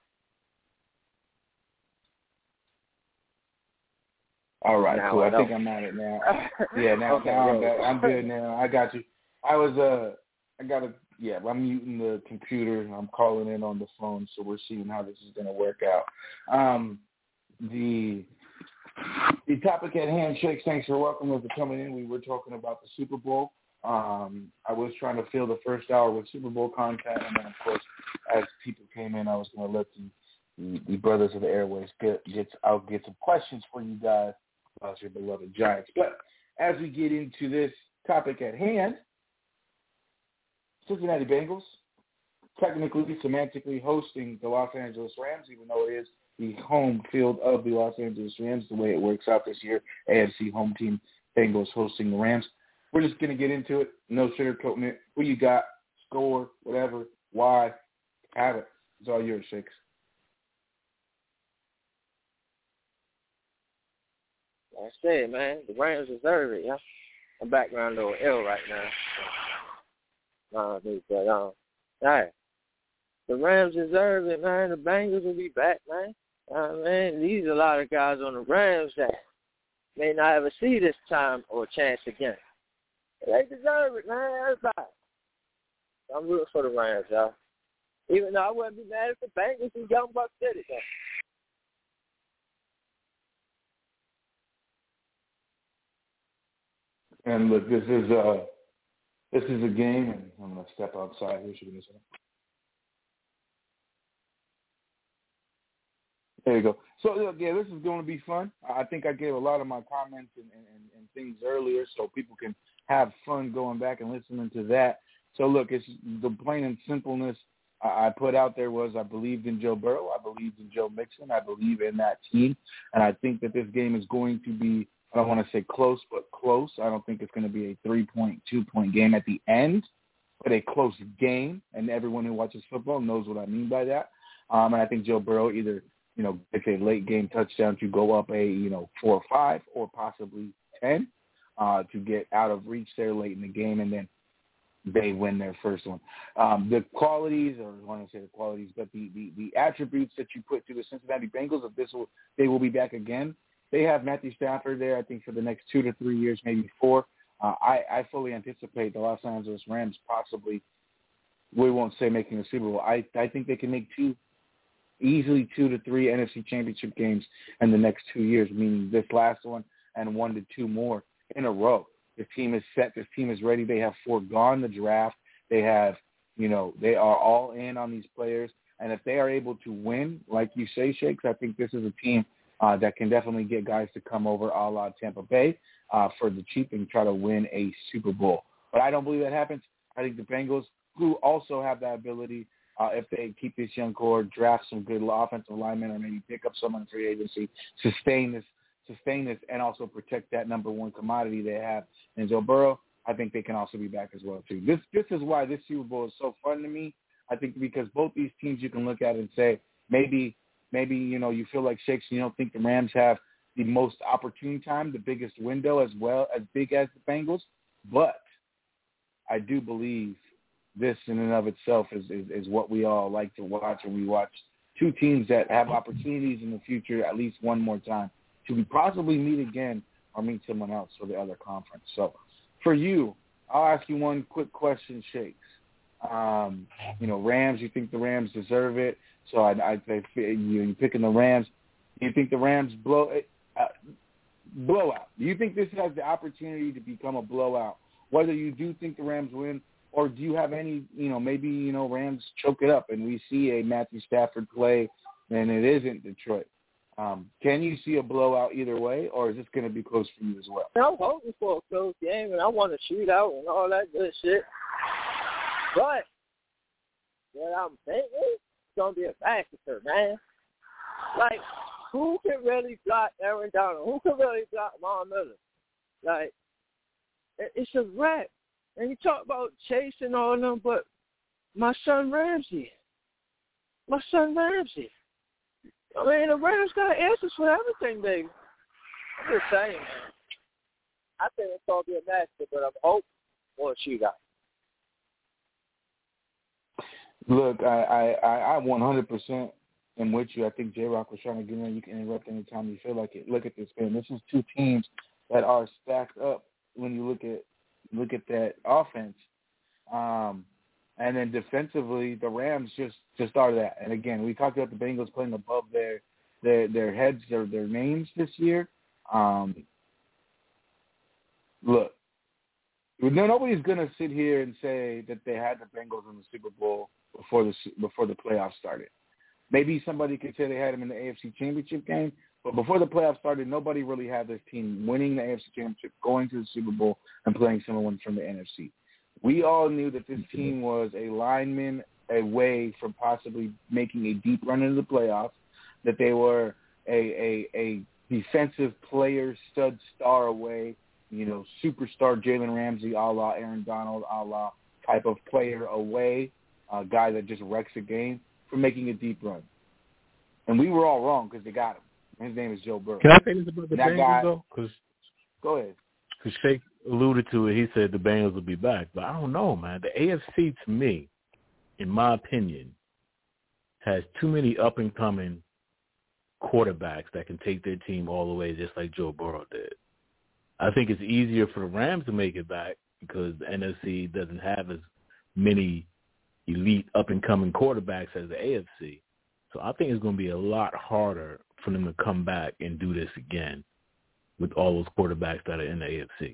All right, cool. I think I'm at it now. Yeah, now I'm back. I'm good now. I got you. I'm muting the computer. I'm calling in on the phone, so we're seeing how this is going to work out. The topic at hand, Shakes, thanks for welcoming us for coming in. We were talking about the Super Bowl. I was trying to fill the first hour with Super Bowl content, and then, of course, as people came in, I was going to let the brothers of the airways get some questions for you guys about your beloved Giants. But as we get into this topic at hand, Cincinnati Bengals, technically, semantically hosting the Los Angeles Rams, even though it is the home field of the Los Angeles Rams, the way it works out this year, AFC home team Bengals hosting the Rams. We're just going to get into it. No sugarcoating it. Who you got? Score, whatever, why, have it. It's all yours, Shakes. I said, man, the Rams deserve it, yeah. My background a little ill right now. Hey, the Rams deserve it, man. The Bengals will be back, man. Man, these are a lot of guys on the Rams that may not ever see this time or chance again. They deserve it, man. Everybody. I'm rooting for the Rams, y'all. Even though I wouldn't be mad if the Bengals and Young Bucks did it, man. And look, this is a game, and I'm going to step outside here. There you go. So, yeah, this is going to be fun. I think I gave a lot of my comments and things earlier so people can have fun going back and listening to that. So, look, it's the plain and simpleness I put out there was I believed in Joe Burrow. I believed in Joe Mixon. I believe in that team. And I think that this game is going to be I don't want to say close, but close. I don't think it's going to be a 3-point, 2-point game at the end, but a close game, and everyone who watches football knows what I mean by that. And I think Joe Burrow either, gets a late game touchdown to go up a, 4 or 5 or possibly 10 to get out of reach there late in the game, and then they win their first one. The qualities, or I want to say the qualities, but the attributes that you put to the Cincinnati Bengals, they will be back again. They have Matthew Stafford there, I think, for the next 2 to 3 years, maybe 4. I fully anticipate the Los Angeles Rams possibly, we won't say making the Super Bowl. I think they can make easily 2 to 3 NFC Championship games in the next 2 years, meaning this last one and 1 to 2 more in a row. This team is set. This team is ready. They have foregone the draft. They have, they are all in on these players. And if they are able to win, like you say, Shakes, I think this is a team that can definitely get guys to come over a la Tampa Bay for the cheap and try to win a Super Bowl. But I don't believe that happens. I think the Bengals, who also have that ability, if they keep this young core, draft some good offensive linemen, or maybe pick up someone in free agency, sustain this, and also protect that number one commodity they have in Joe Burrow, I think they can also be back as well too. This is why this Super Bowl is so fun to me. I think because both these teams you can look at and say maybe you feel like Shakes, you don't think the Rams have the most opportune time, the biggest window as well as big as the Bengals, but I do believe this in and of itself is what we all like to watch, and we watch two teams that have opportunities in the future at least one more time to possibly meet again or meet someone else for the other conference. So for you, I'll ask you one quick question, Shakes. Rams, you think the Rams deserve it? So I say you're picking the Rams. Do you think the Rams blowout? Do you think this has the opportunity to become a blowout? Whether you do think the Rams win, or do you have any, maybe, Rams choke it up and we see a Matthew Stafford play and it isn't Detroit? Can you see a blowout either way, or is this going to be close for you as well? I'm hoping for a close game, and I want to shoot out and all that good shit. But what I'm thinking, it's going to be a massacre, man. Like, who can really block Aaron Donald? Who can really block Von Miller? Like, it's a wrap. And you talk about Chase and all of them, but my son Ramsey. I mean, the Rams got answers for everything, baby. I'm just saying, man. I think it's going to be a massacre, but I'm hoping for a shootout. Look, I 100% am with you. I think J-Rock was trying to get in. You can interrupt anytime you feel like it. Look at this, man. This is two teams that are stacked up when you look at that offense. And then defensively, the Rams just are that. And again, we talked about the Bengals playing above their heads, their names this year. Look, nobody's going to sit here and say that they had the Bengals in the Super Bowl before the playoffs started. Maybe somebody could say they had them in the AFC Championship game, but before the playoffs started, nobody really had this team winning the AFC Championship, going to the Super Bowl, and playing someone from the NFC. We all knew that this team was a lineman away from possibly making a deep run into the playoffs, that they were a defensive player, stud star away, superstar Jalen Ramsey, a la Aaron Donald, a la type of player away, a guy that just wrecks a game, from making a deep run. And we were all wrong because they got him. His name is Joe Burrow. Can I say this about the Bengals, though? Go ahead. Because Shake alluded to it. He said the Bengals will be back. But I don't know, man. The AFC, to me, in my opinion, has too many up-and-coming quarterbacks that can take their team all the way just like Joe Burrow did. I think it's easier for the Rams to make it back because the NFC doesn't have as many elite up-and-coming quarterbacks as the AFC. So I think it's going to be a lot harder for them to come back and do this again with all those quarterbacks that are in the AFC.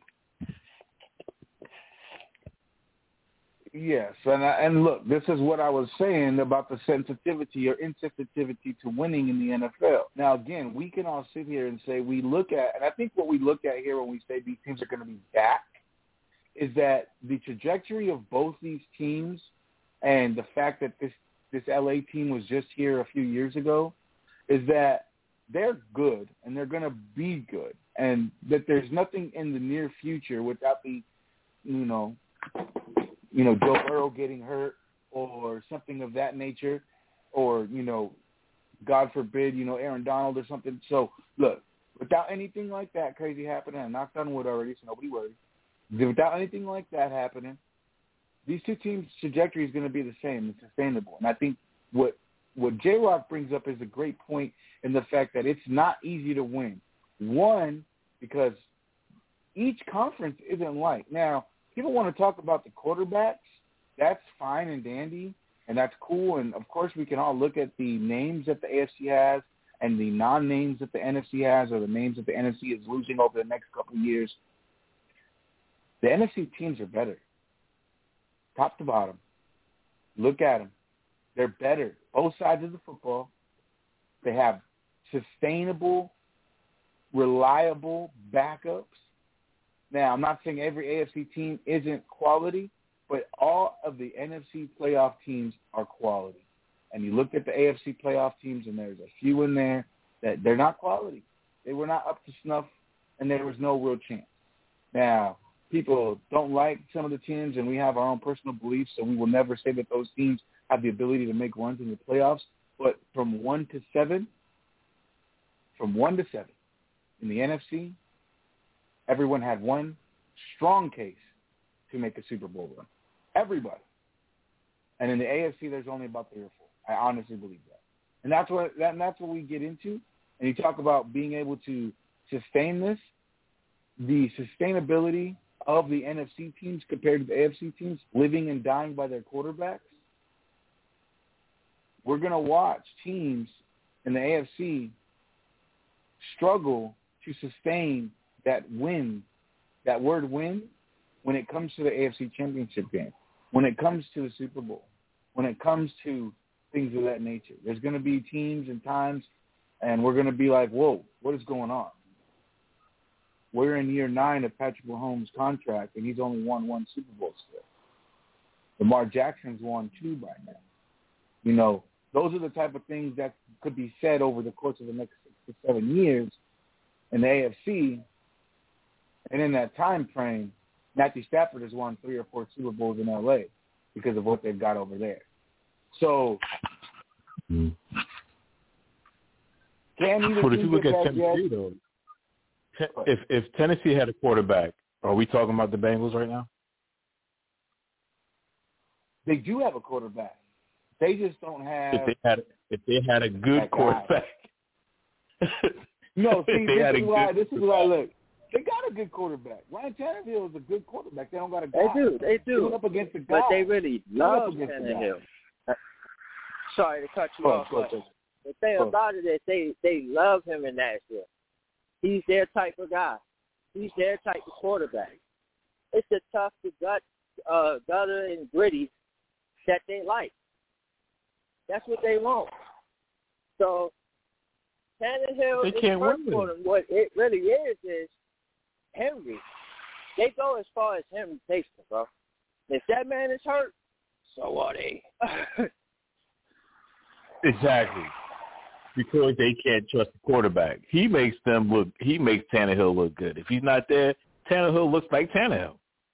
Yes, and look, this is what I was saying about the sensitivity or insensitivity to winning in the NFL. Now, again, we can all sit here and say we look at, and I think what we look at here when we say these teams are going to be back is that the trajectory of both these teams and the fact that this LA team was just here a few years ago is that they're good and they're going to be good. and that there's nothing in the near future without the, Joe Burrow getting hurt or something of that nature, or, God forbid, Aaron Donald or something. So, look, without anything like that crazy happening, I knocked on wood already, so nobody worries. Without anything like that happening, these two teams' trajectory is going to be the same and sustainable. And I think what J-Rock brings up is a great point in the fact that it's not easy to win. One, because each conference isn't like. Now, people want to talk about the quarterbacks. That's fine and dandy, and that's cool. And, of course, we can all look at the names that the AFC has and the non-names that the NFC has, or the names that the NFC is losing over the next couple of years. The NFC teams are better, top to bottom. Look at them. They're better. Both sides of the football. They have sustainable, reliable backups. Now, I'm not saying every AFC team isn't quality, but all of the NFC playoff teams are quality. And you look at the AFC playoff teams, and there's a few in there that they're not quality. They were not up to snuff, and there was no real chance. Now, people don't like some of the teams, and we have our own personal beliefs, so we will never say that those teams have the ability to make runs in the playoffs. But from 1 to 7 in the NFC, everyone had one strong case to make a Super Bowl run. Everybody. And in the AFC, there's only about 3 or 4. I honestly believe that. And that's what we get into. And you talk about being able to sustain this, the sustainability of the NFC teams compared to the AFC teams, living and dying by their quarterbacks. We're going to watch teams in the AFC struggle to sustain that win, that word win, when it comes to the AFC Championship game, when it comes to the Super Bowl, when it comes to things of that nature. There's going to be teams and times, and we're going to be like, whoa, what is going on? We're in year 9 of Patrick Mahomes' contract, and he's only won 1 Super Bowl still. Lamar Jackson's won 2 by now. Those are the type of things that could be said over the course of the next 6 to 7 years in the AFC. And in that time frame, Matthew Stafford has won 3 or 4 Super Bowls in LA because of what they've got over there. So, can either but if you look at Tennessee, though, if Tennessee had a quarterback, are we talking about the Bengals right now? They do have a quarterback. They just don't have. If they had a good quarterback. No, see, this is why I look. They got a good quarterback. Ryan Tannehill is a good quarterback. They don't got a guy. They do. Going up against the guy. But they really love Tannehill. Sorry to cut you off, but the thing about it is they love him in Nashville. He's their type of guy. He's their type of quarterback. It's the tough, gutter and gritty that they like. That's what they want. So Tannehill is perfect for them. What it really is Henry. They go as far as Henry takes them, bro. If that man is hurt, so are they. Exactly. Because they can't trust the quarterback. He makes Tannehill look good. If he's not there, Tannehill looks like Tannehill.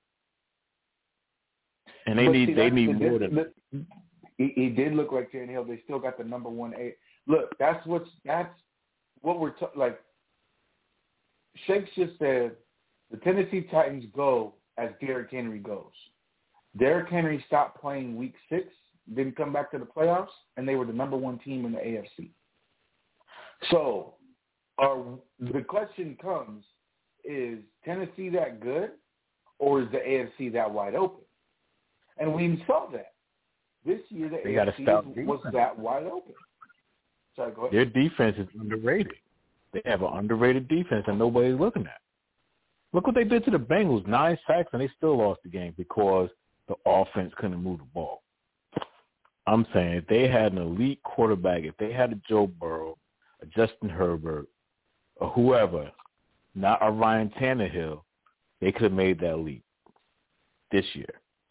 And they need more than that. He did look like Tannehill. They still got the number 1 A. Look, that's what we're like. Shakes just said the Tennessee Titans go as Derrick Henry goes. Derrick Henry stopped playing week 6, didn't come back to the playoffs, and they were the number 1 team in the AFC. So the question comes, is Tennessee that good, or is the AFC that wide open? And we saw that. This year, the AFC was that wide open. Sorry, go ahead. Their defense is underrated. They have an underrated defense that nobody's looking at. Look what they did to the Bengals, 9 sacks, and they still lost the game because the offense couldn't move the ball. I'm saying if they had an elite quarterback, if they had a Joe Burrow, a Justin Herbert, or whoever, not a Ryan Tannehill, they could have made that leap this year.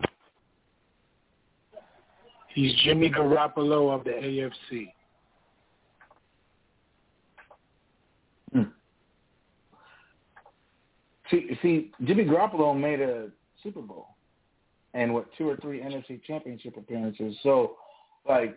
He's Jimmy Garoppolo of the AFC. see, Jimmy Garoppolo made a Super Bowl and 2 or 3 NFC Championship appearances. So, like,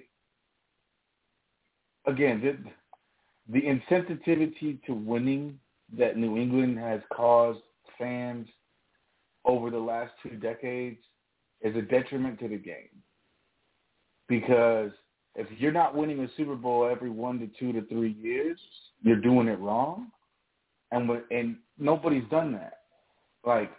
again, the insensitivity to winning that New England has caused fans over the last 2 decades is a detriment to the game. Because if you're not winning a Super Bowl every 1 to 2 to 3 years, you're doing it wrong. And nobody's done that. Like,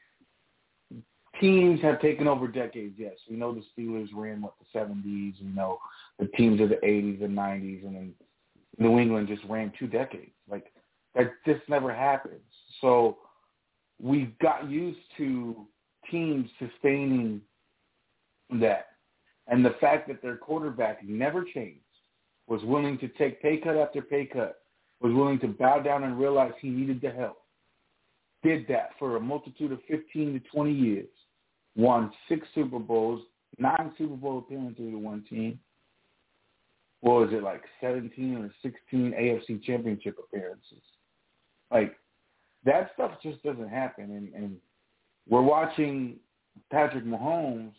teams have taken over decades, yes. We know the Steelers ran, the 70s. We know the teams of the 80s and 90s. And then New England just ran 2 decades. Like, that just never happens. So we got used to teams sustaining that. And the fact that their quarterback never changed, was willing to take pay cut after pay cut, was willing to bow down and realize he needed the help, did that for a multitude of 15 to 20 years, won 6 Super Bowls, 9 Super Bowl appearances with one team. What was it, like 17 or 16 AFC Championship appearances? Like, that stuff just doesn't happen. And we're watching Patrick Mahomes.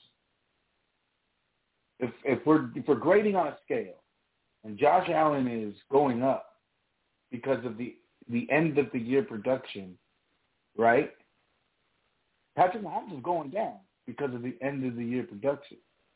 If we're grading on a scale, and Josh Allen is going up because of the end of the year production, right? Patrick Mahomes is going down because of the end of the year production.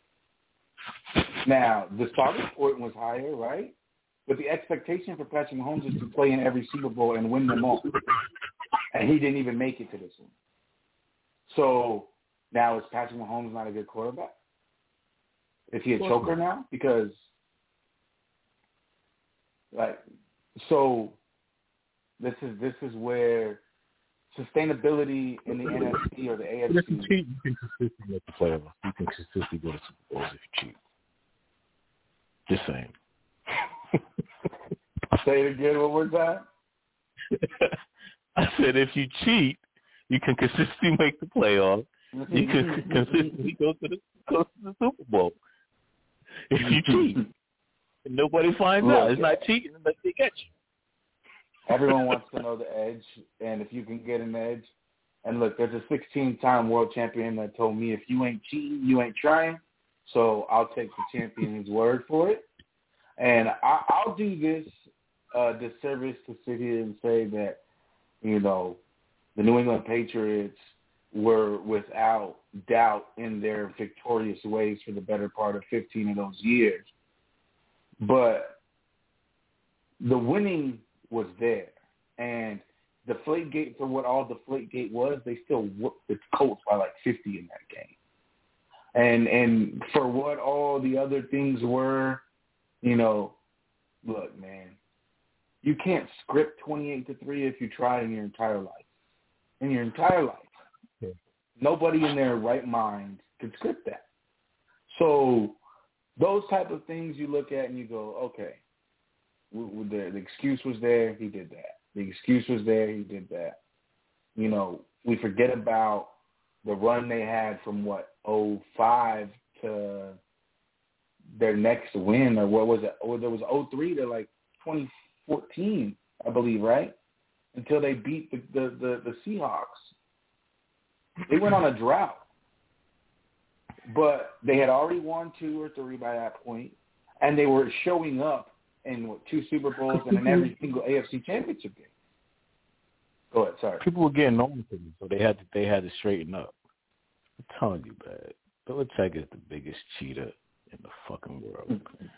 Now, the starting point was higher, right? But the expectation for Patrick Mahomes is to play in every Super Bowl and win them all. And he didn't even make it to this one. So now is Patrick Mahomes not a good quarterback? Is he a choker now? Because, like, so this is where sustainability in the NFC or the AFC. If you cheat, you can consistently make the playoffs. You can consistently go to Super Bowls if you cheat. Just saying. Say it again one more time. I said if you cheat, you can consistently make the playoffs. You can consistently go to the Super Bowl. If you cheat, and nobody finds out, it's not cheating unless they get you. Everyone wants to know the edge, and if you can get an edge, and look, there's a 16-time world champion that told me if you ain't cheating, you ain't trying. So I'll take the champion's word for it, and I'll do this disservice to sit here and say that, you know, the New England Patriots were without doubt in their victorious ways for the better part of 15 of those years. But the winning was there. And Deflategate, for what all Deflategate was, they still whooped the Colts by like 50 in that game. And for what all the other things were, you know, look, man, you can't script 28-3 if you try in your entire life. In your entire life. Nobody in their right mind could script that. So those type of things you look at and you go, okay, the excuse was there, he did that. The excuse was there, he did that. You know, we forget about the run they had from, 05 to their next win, or what was it? Or there was 03 to, like, 2014, I believe, right? Until they beat the Seahawks. They went on a drought. But they had already won 2 or 3 by that point, and they were showing up in 2 Super Bowls and in every single AFC Championship game. Go ahead, sorry. People were getting on to them, so they had to straighten up. I'm telling you, man, Belichick is the biggest cheater in the fucking world.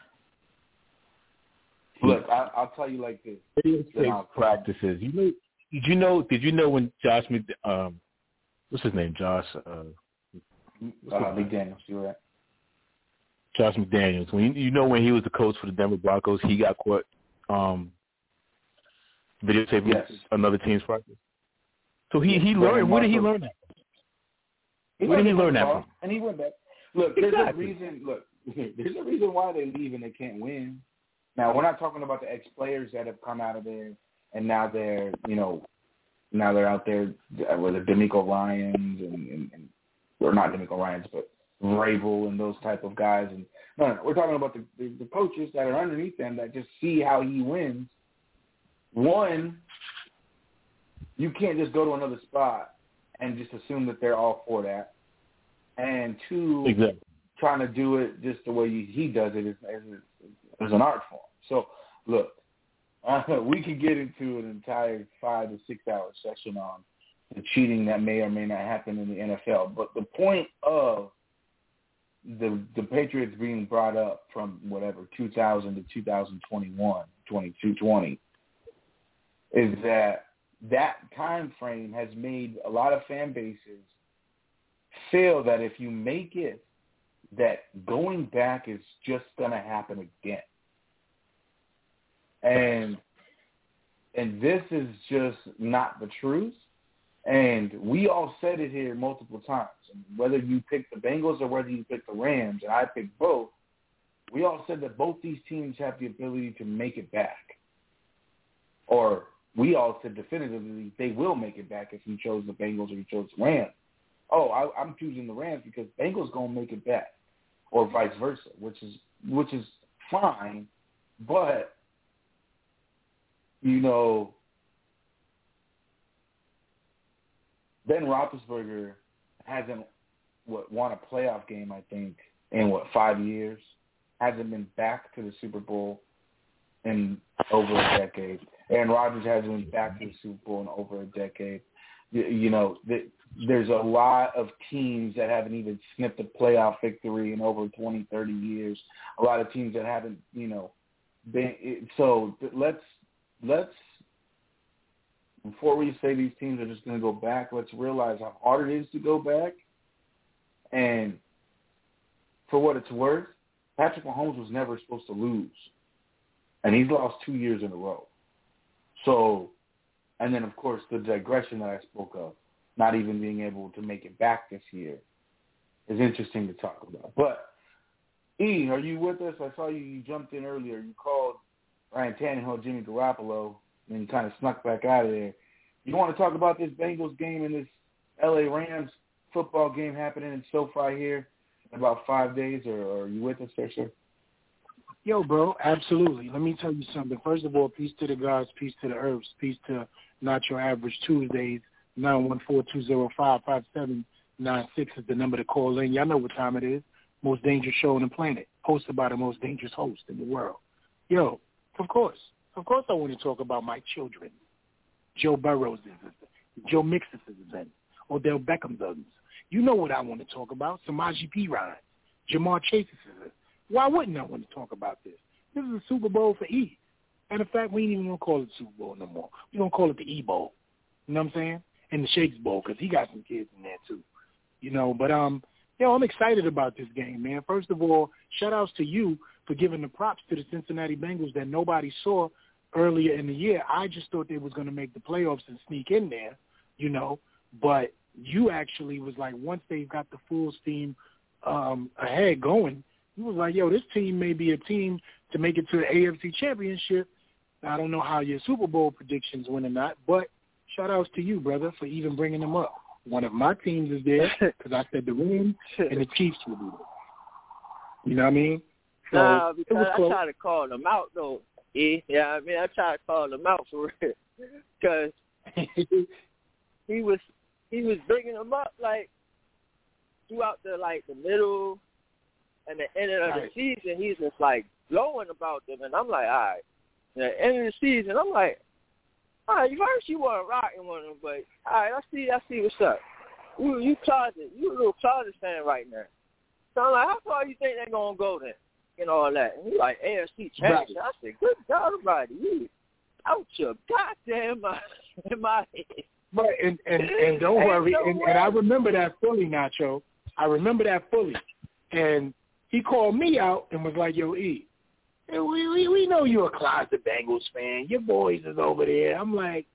Look, I'll tell you like this. Practices. Did you know when Josh what's his name? Josh McDaniels, you're right. Josh McDaniels. When he was the coach for the Denver Broncos, he got caught videotaping another team's practice. So he learned. Where did he learn that? Where did he learn that from? And he went back. Look, there's a reason. Look, there's a reason why they leave and they can't win. Now, we're not talking about the ex-players that have come out of there and now they're, out there with the D'Amico Ryans and or not D'Amico Ryans, but Vrabel and those type of guys. And no, we're talking about the coaches that are underneath them that just see how he wins. One, you can't just go to another spot and just assume that they're all for that. And two, exactly. trying to do it just the way he does it is an art form. So, look, we could get into an entire 5 to 6 hour session on the cheating that may or may not happen in the NFL. But the point of the Patriots being brought up from 2000 to 2021, 2020, is that time frame has made a lot of fan bases feel that if you make it, that going back is just going to happen again. And this is just not the truth. And we all said it here multiple times. Whether you pick the Bengals or whether you pick the Rams, and I picked both, we all said that both these teams have the ability to make it back. Or we all said definitively they will make it back if you chose the Bengals or you chose the Rams. Oh, I'm choosing the Rams because Bengals going to make it back, or vice versa, which is fine. But, Ben Roethlisberger hasn't won a playoff game, I think, in 5 years. Hasn't been back to the Super Bowl in over a decade. Aaron Rodgers hasn't been back to the Super Bowl in over a decade. There's a lot of teams that haven't even snipped a playoff victory in over 20, 30 years. A lot of teams that haven't, been. So let's before we say these teams are just going to go back, let's realize how hard it is to go back. And for what it's worth, Patrick Mahomes was never supposed to lose. And he's lost 2 years in a row. So, and then, of course, the digression that I spoke of, not even being able to make it back this year, is interesting to talk about. But, E, are you with us? I saw you jumped in earlier. You called Ryan Tannehill, Jimmy Garoppolo, and you kind of snuck back out of there. You want to talk about this Bengals game and this L.A. Rams football game happening in SoFi here in about 5 days, or are you with us there, sir? Yo, bro, absolutely. Let me tell you something. First of all, peace to the gods, peace to the herbs, peace to Not Your Average Tuesdays. 914-205-5796 is the number to call in. Y'all know what time it is. Most dangerous show on the planet, hosted by the most dangerous host in the world. Yo, of course I want to talk about my children. Joe Burrow's, Joe Mixon's, Odell Beckham's. You know what I want to talk about. Samaje Perine, Jamar Chase's. Why wouldn't I want to talk about this? This is a Super Bowl for E. And in fact, we ain't even going to call it Super Bowl no more. We're going to call it the E Bowl. You know what I'm saying? And the Shakes Bowl, because he got some kids in there too. But I'm excited about this game, man. First of all, shout-outs to you for giving the props to the Cincinnati Bengals that nobody saw earlier in the year. I just thought they was going to make the playoffs and sneak in there, But you actually was like, once they've got the full steam ahead going, you was like, yo, this team may be a team to make it to the AFC Championship. I don't know how your Super Bowl predictions went or not, but shout-outs to you, brother, for even bringing them up. One of my teams is there because I said the Rams and the Chiefs will be there. You know what I mean? So nah, because it was close. I tried to call them out, though. Yeah, I mean, I tried to call them out for real because he was bringing them up like throughout the middle and the end of the season. He's just like blowing about them, and I'm like, all right. At the end of the season, I'm like, all right, first you weren't rocking with them, but all right, I see what's up. You a little Chargers fan right now. So I'm like, how far you think they're gonna go then? And all that. And he's like, AFC champion. I said, good God Almighty, you out your goddamn my head. But and don't worry, and I remember that fully, Nacho. I remember that fully. And he called me out and was like, yo, E, we know you're a closet Bengals fan. Your boys is over there. I'm like,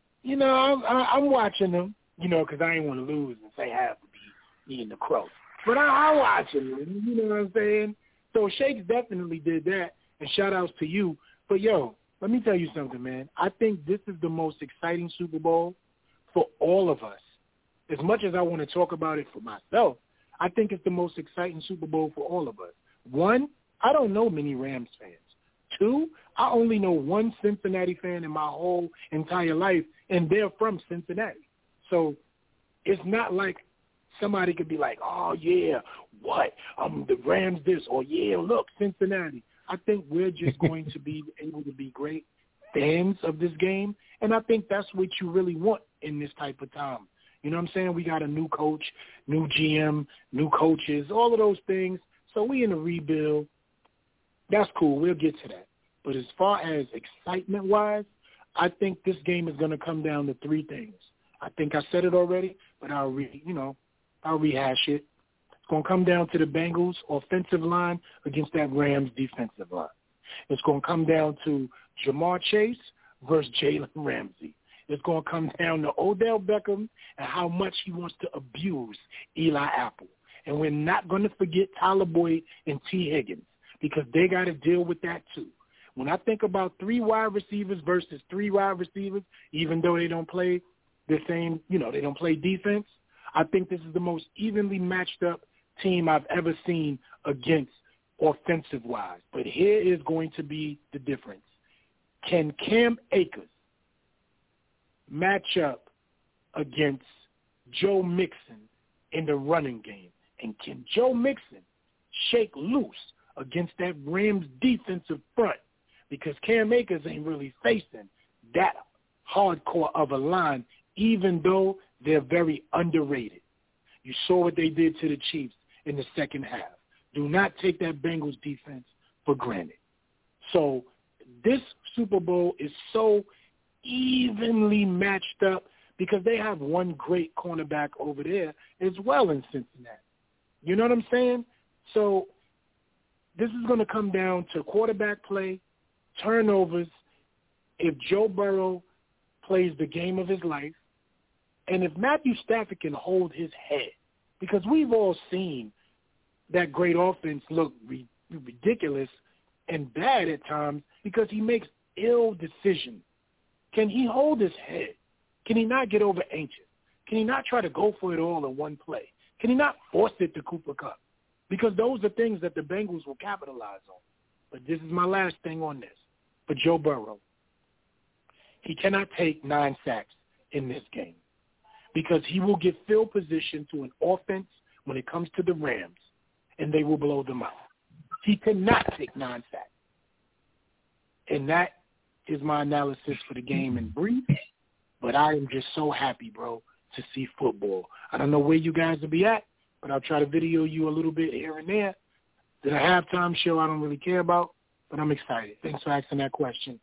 I'm watching them, because I ain't want to lose and say I have to be eating the crow. But I'm watching them, you know what I'm saying? So Shakes definitely did that, and shout-outs to you. But, yo, let me tell you something, man. I think this is the most exciting Super Bowl for all of us. As much as I want to talk about it for myself, I think it's the most exciting Super Bowl for all of us. One, I don't know many Rams fans. Two, I only know one Cincinnati fan in my whole entire life, and they're from Cincinnati. So it's not like somebody could be like, oh, yeah, what? The Rams this, or, yeah, look, Cincinnati. I think we're just going to be able to be great fans of this game, and I think that's what you really want in this type of time. You know what I'm saying? We got a new coach, new GM, new coaches, all of those things. So we in a rebuild. That's cool. We'll get to that. But as far as excitement-wise, I think this game is going to come down to three things. I think I said it already, but I'll rehash it. It's going to come down to the Bengals' offensive line against that Rams' defensive line. It's going to come down to Jamar Chase versus Jalen Ramsey. It's going to come down to Odell Beckham and how much he wants to abuse Eli Apple. And we're not going to forget Tyler Boyd and T. Higgins because they got to deal with that too. When I think about 3 wide receivers versus 3 wide receivers, even though they don't play the same, they don't play defense, I think this is the most evenly matched up team I've ever seen against offensive-wise. But here is going to be the difference. Can Cam Akers match up against Joe Mixon in the running game? And can Joe Mixon shake loose against that Rams defensive front? Because Cam Akers ain't really facing that hardcore of a line, even though they're very underrated. You saw what they did to the Chiefs in the second half. Do not take that Bengals defense for granted. So this Super Bowl is so evenly matched up because they have one great cornerback over there as well in Cincinnati. You know what I'm saying? So this is going to come down to quarterback play, turnovers, if Joe Burrow plays the game of his life, and if Matthew Stafford can hold his head, because we've all seen that great offense look ridiculous and bad at times because he makes ill decisions. Can he hold his head? Can he not get over anxious? Can he not try to go for it all in one play? Can he not force it to Cooper Kupp? Because those are things that the Bengals will capitalize on. But this is my last thing on this. For Joe Burrow, he cannot take 9 sacks in this game because he will get field position to an offense when it comes to the Rams, and they will blow them out. He cannot take 9 sacks. And that is my analysis for the game in brief, but I am just so happy, bro, to see football. I don't know where you guys will be at, but I'll try to video you a little bit here and there. The halftime show I don't really care about, but I'm excited. Thanks for asking that question.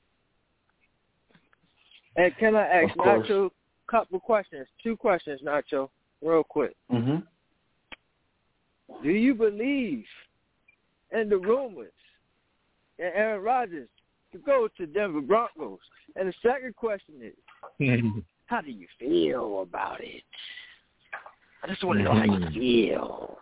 Hey, can I ask Nacho a couple questions? 2 questions, Nacho, real quick. Mm-hmm. Do you believe in the rumors that Aaron Rodgers to go to Denver Broncos? And the second question is, how do you feel about it? I just want to know how you feel.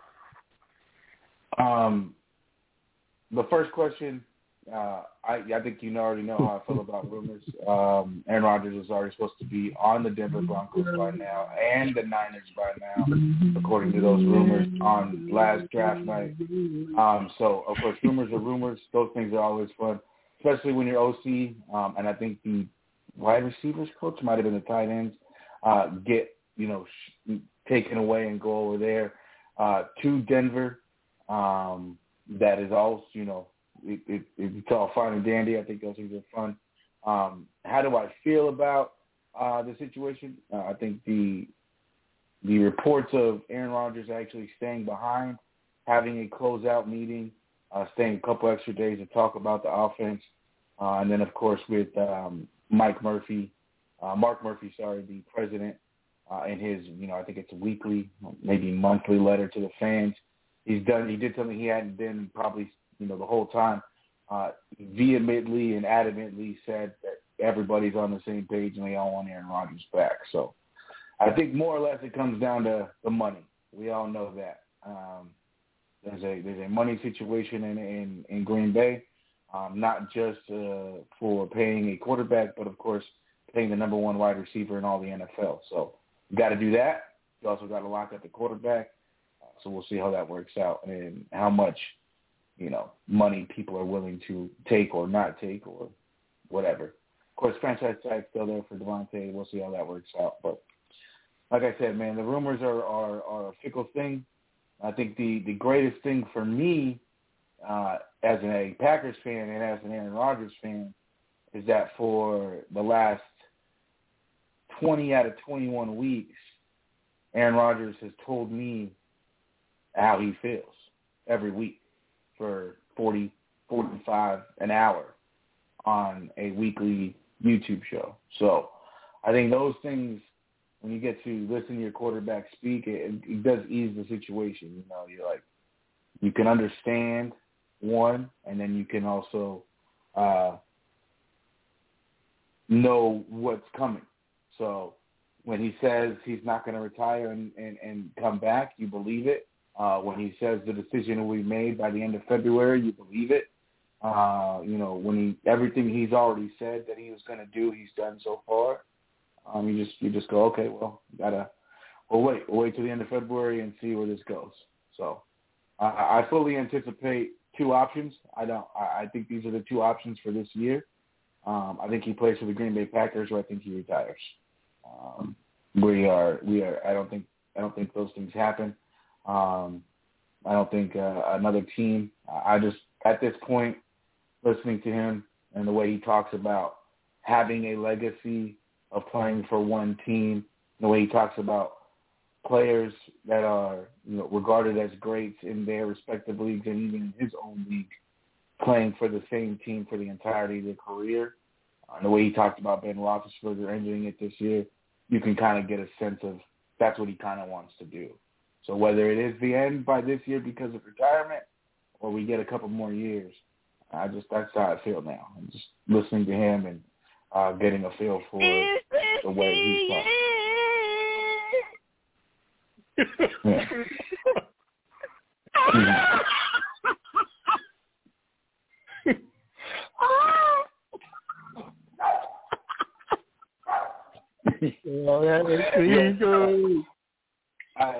The first question, I think you already know how I feel about rumors. Aaron Rodgers was already supposed to be on the Denver Broncos by now and the Niners by now, according to those rumors on last draft night. So, of course, rumors are rumors. Those things are always fun, especially when you're OC. And I think the wide receivers coach might have been the tight ends get, taken away and go over there to Denver. That is also, it's all fine and dandy. I think those things are fun. How do I feel about the situation? I think the reports of Aaron Rodgers actually staying behind, having a closeout meeting, staying a couple extra days to talk about the offense, and then, of course, with Mark Murphy, the president, in his, I think it's a weekly, maybe monthly letter to the fans. He did something he hadn't been probably, the whole time. Vehemently and adamantly said that everybody's on the same page and they all want Aaron Rodgers back. So I think more or less it comes down to the money. We all know that. There's a money situation in Green Bay, not just for paying a quarterback, but of course paying the number 1 wide receiver in all the NFL. So you got to do that. You also got to lock up the quarterback. So we'll see how that works out and how much money people are willing to take or not take or whatever. Of course, franchise tag's still there for Devontae. We'll see how that works out. But like I said, man, the rumors are a fickle thing. I think the greatest thing for me as a Packers fan and as an Aaron Rodgers fan is that for the last 20 out of 21 weeks, Aaron Rodgers has told me how he feels every week for 40, 45 an hour on a weekly YouTube show. So I think those things, when you get to listen to your quarterback speak, it does ease the situation. You're like, you can understand one, and then you can also know what's coming. So when he says he's not going to retire and come back, you believe it. When he says the decision will be made by the end of February, you believe it. When everything he's already said that he was going to do, he's done so far. You just go, okay, well, we'll wait till the end of February and see where this goes. So I fully anticipate two options. I think these are the two options for this year. I think he plays for the Green Bay Packers, or I think he retires. I don't think those things happen. I don't think another team. I just, at this point, listening to him and the way he talks about having a legacy of playing for one team, the way he talks about players that are regarded as greats in their respective leagues and even in his own league, playing for the same team for the entirety of their career, the way he talked about Ben Roethlisberger ending it this year, you can kind of get a sense of that's what he kind of wants to do. So whether it is the end by this year because of retirement or we get a couple more years, that's how I feel now. I'm just listening to him and getting a feel for the way he's talking. Yeah. I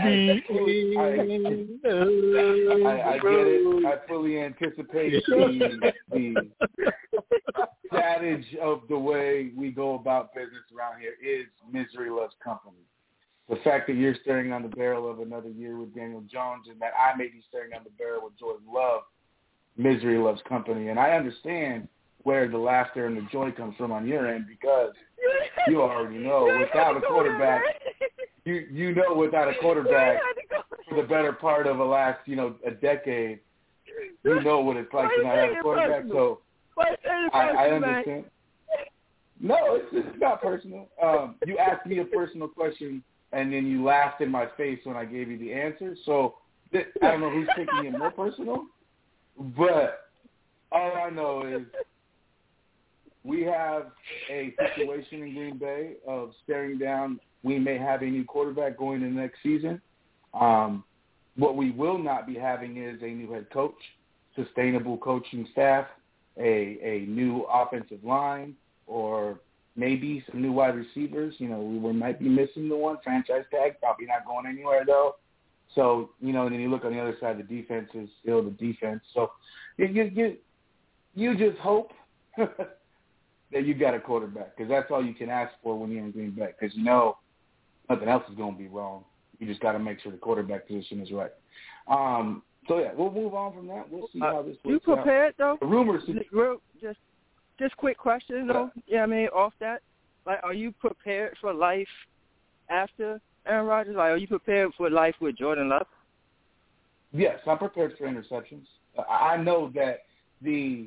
get it. I fully anticipate the adage of the way we go about business around here is misery loves company. The fact that you're staring on the barrel of another year with Daniel Jones and that I may be staring on the barrel with Jordan Love, misery loves company. And I understand where the laughter and the joy comes from on your end because you already know without a quarterback, you know without a quarterback for the better part of the last, a decade, you know what it's like to not have a quarterback. So I understand. No, it's not personal. You asked me a personal question, and then you laughed in my face when I gave you the answer. So I don't know who's taking it more personal, but all I know is we have a situation in Green Bay of staring down. We may have a new quarterback going into next season. What we will not be having is a new head coach, sustainable coaching staff, a new offensive line, or maybe some new wide receivers. We might be missing the one. Franchise tag, probably not going anywhere, though. So, and then you look on the other side, the defense is still the defense. So you just hope that you got a quarterback because that's all you can ask for when you're in Green Bay because nothing else is going to be wrong. You just got to make sure the quarterback position is right. We'll move on from that. We'll see how this works out. You prepared, though? The rumors. Just quick question, though. Yeah, off that. Are you prepared for life after Aaron Rodgers? Are you prepared for life with Jordan Love? Yes, I'm prepared for interceptions. I know that the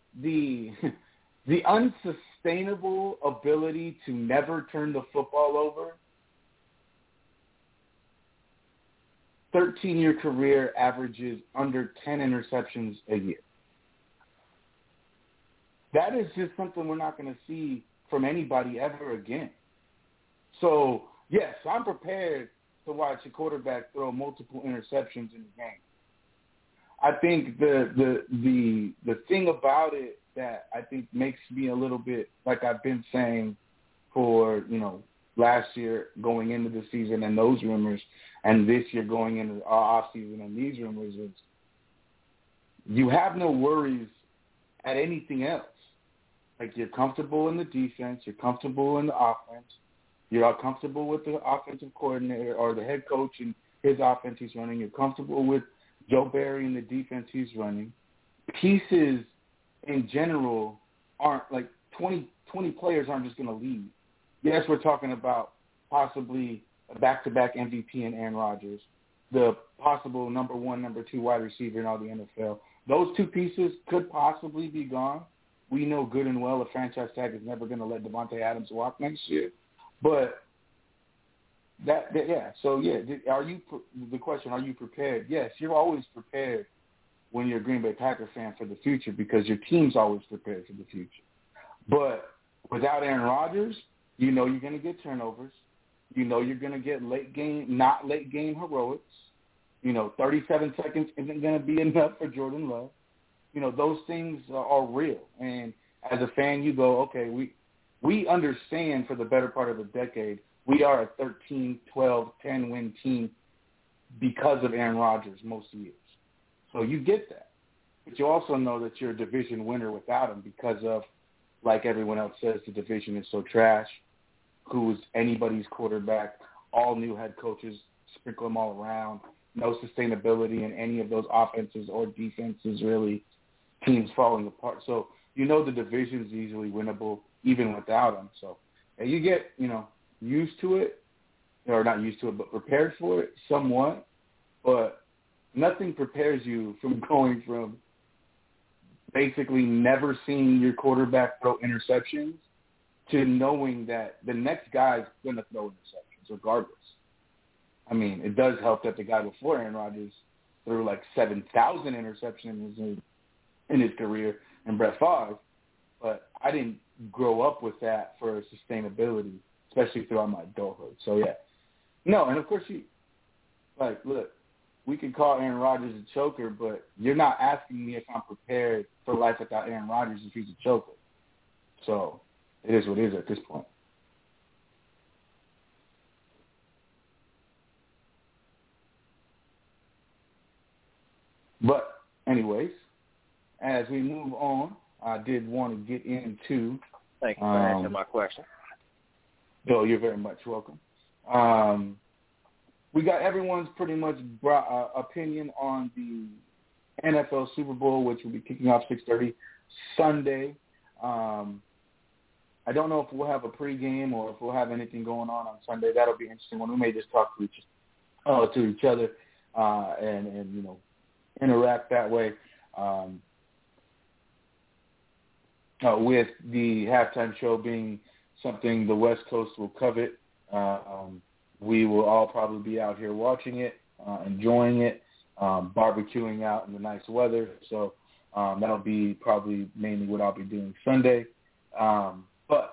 unsustainable ability to never turn the football over, 13-year career averages under 10 interceptions a year. That is just something we're not going to see from anybody ever again. So, yes, I'm prepared to watch a quarterback throw multiple interceptions in a game. I think the thing about it that I think makes me a little bit, like I've been saying for, last year going into the season and those rumors, and this year going into our offseason and these rumors is you have no worries at anything else. Like, you're comfortable in the defense, you're comfortable in the offense, you're comfortable with the offensive coordinator or the head coach and his offense he's running, you're comfortable with Joe Barry and the defense he's running. Pieces in general aren't, like, 20 players aren't just going to leave. Yes, we're talking about possibly a back-to-back MVP in Aaron Rodgers, the possible number 1, number 2 wide receiver in all the NFL. Those two pieces could possibly be gone. We know good and well a franchise tag is never going to let Devontae Adams walk next year. But are you? The question: are you prepared? Yes, you're always prepared when you're a Green Bay Packer fan for the future because your team's always prepared for the future. But without Aaron Rodgers, you know you're going to get turnovers. You know you're going to get not late game heroics. 37 seconds isn't going to be enough for Jordan Love. Those things are real. And as a fan, you go, okay, we understand for the better part of a decade, we are a 13, 12, 10-win team because of Aaron Rodgers most years. So you get that. But you also know that you're a division winner without him because of, like everyone else says, the division is so trash. Who's anybody's quarterback, all new head coaches, sprinkle them all around, no sustainability in any of those offenses or defenses, really, teams falling apart. So the division's easily winnable even without him. So you get, used to it, or not used to it, but prepared for it somewhat. But nothing prepares you from going from basically never seeing your quarterback throw interceptions to knowing that the next guy's going to throw interceptions regardless. I mean, it does help that the guy before Aaron Rodgers threw like 7,000 interceptions in his career, and Brett Favre, but I didn't grow up with that for sustainability, especially throughout my adulthood. So, yeah. No, and of course look, we can call Aaron Rodgers a choker, but you're not asking me if I'm prepared for life without Aaron Rodgers if he's a choker. So it is what it is at this point. But anyways, as we move on, I did want to get into... Thank you for answering my question. No, you're very much welcome. We got everyone's pretty much opinion on the NFL Super Bowl, which will be kicking off 6:30 Sunday. I don't know if we'll have a pregame or if we'll have anything going on Sunday. That'll be an interesting one. We may just talk to each other and interact that way. With the halftime show being something the West Coast will covet, we will all probably be out here watching it, enjoying it, barbecuing out in the nice weather. So that'll be probably mainly what I'll be doing Sunday. But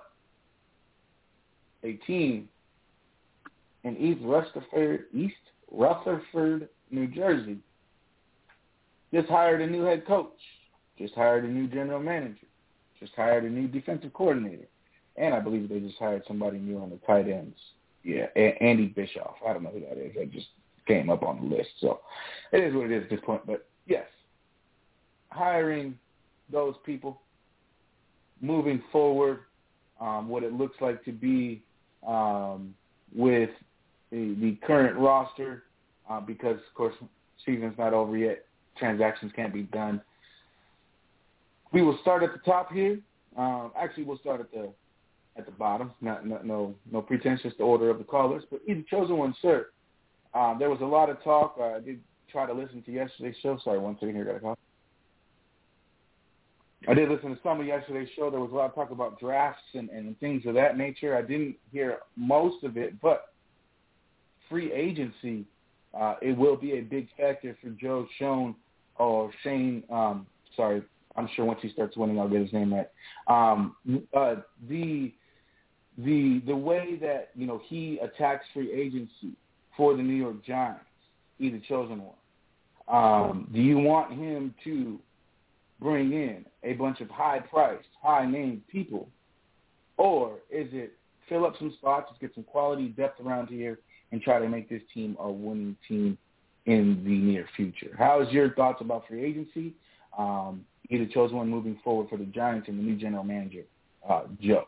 a team in East Rutherford, New Jersey, just hired a new head coach, just hired a new general manager, just hired a new defensive coordinator, and I believe they just hired somebody new on the tight ends. Yeah, Andy Bischoff. I don't know who that is. That just came up on the list. So it is what it is at this point. But, yes, hiring those people, moving forward, what it looks like to be with the current roster because, of course, season's not over yet. Transactions can't be done. We will start at the top here. Actually, we'll start at the bottom. No pretense, just the order of the callers. But either chosen one, sir. There was a lot of talk. I did try to listen to yesterday's show. Sorry, one second here. Got a call. I did listen to some of yesterday's show. There was a lot of talk about drafts and things of that nature. I didn't hear most of it, but free agency, it will be a big factor for Joe Schoen or Shane. Sorry, I'm sure once he starts winning, I'll get his name right. The way that he attacks free agency for the New York Giants, either chosen one. Do you want him to bring in a bunch of high-priced, high-named people, or is it fill up some spots, get some quality depth around here, and try to make this team a winning team in the near future? How is your thoughts about free agency? either chosen one moving forward for the Giants and the new general manager, Joe?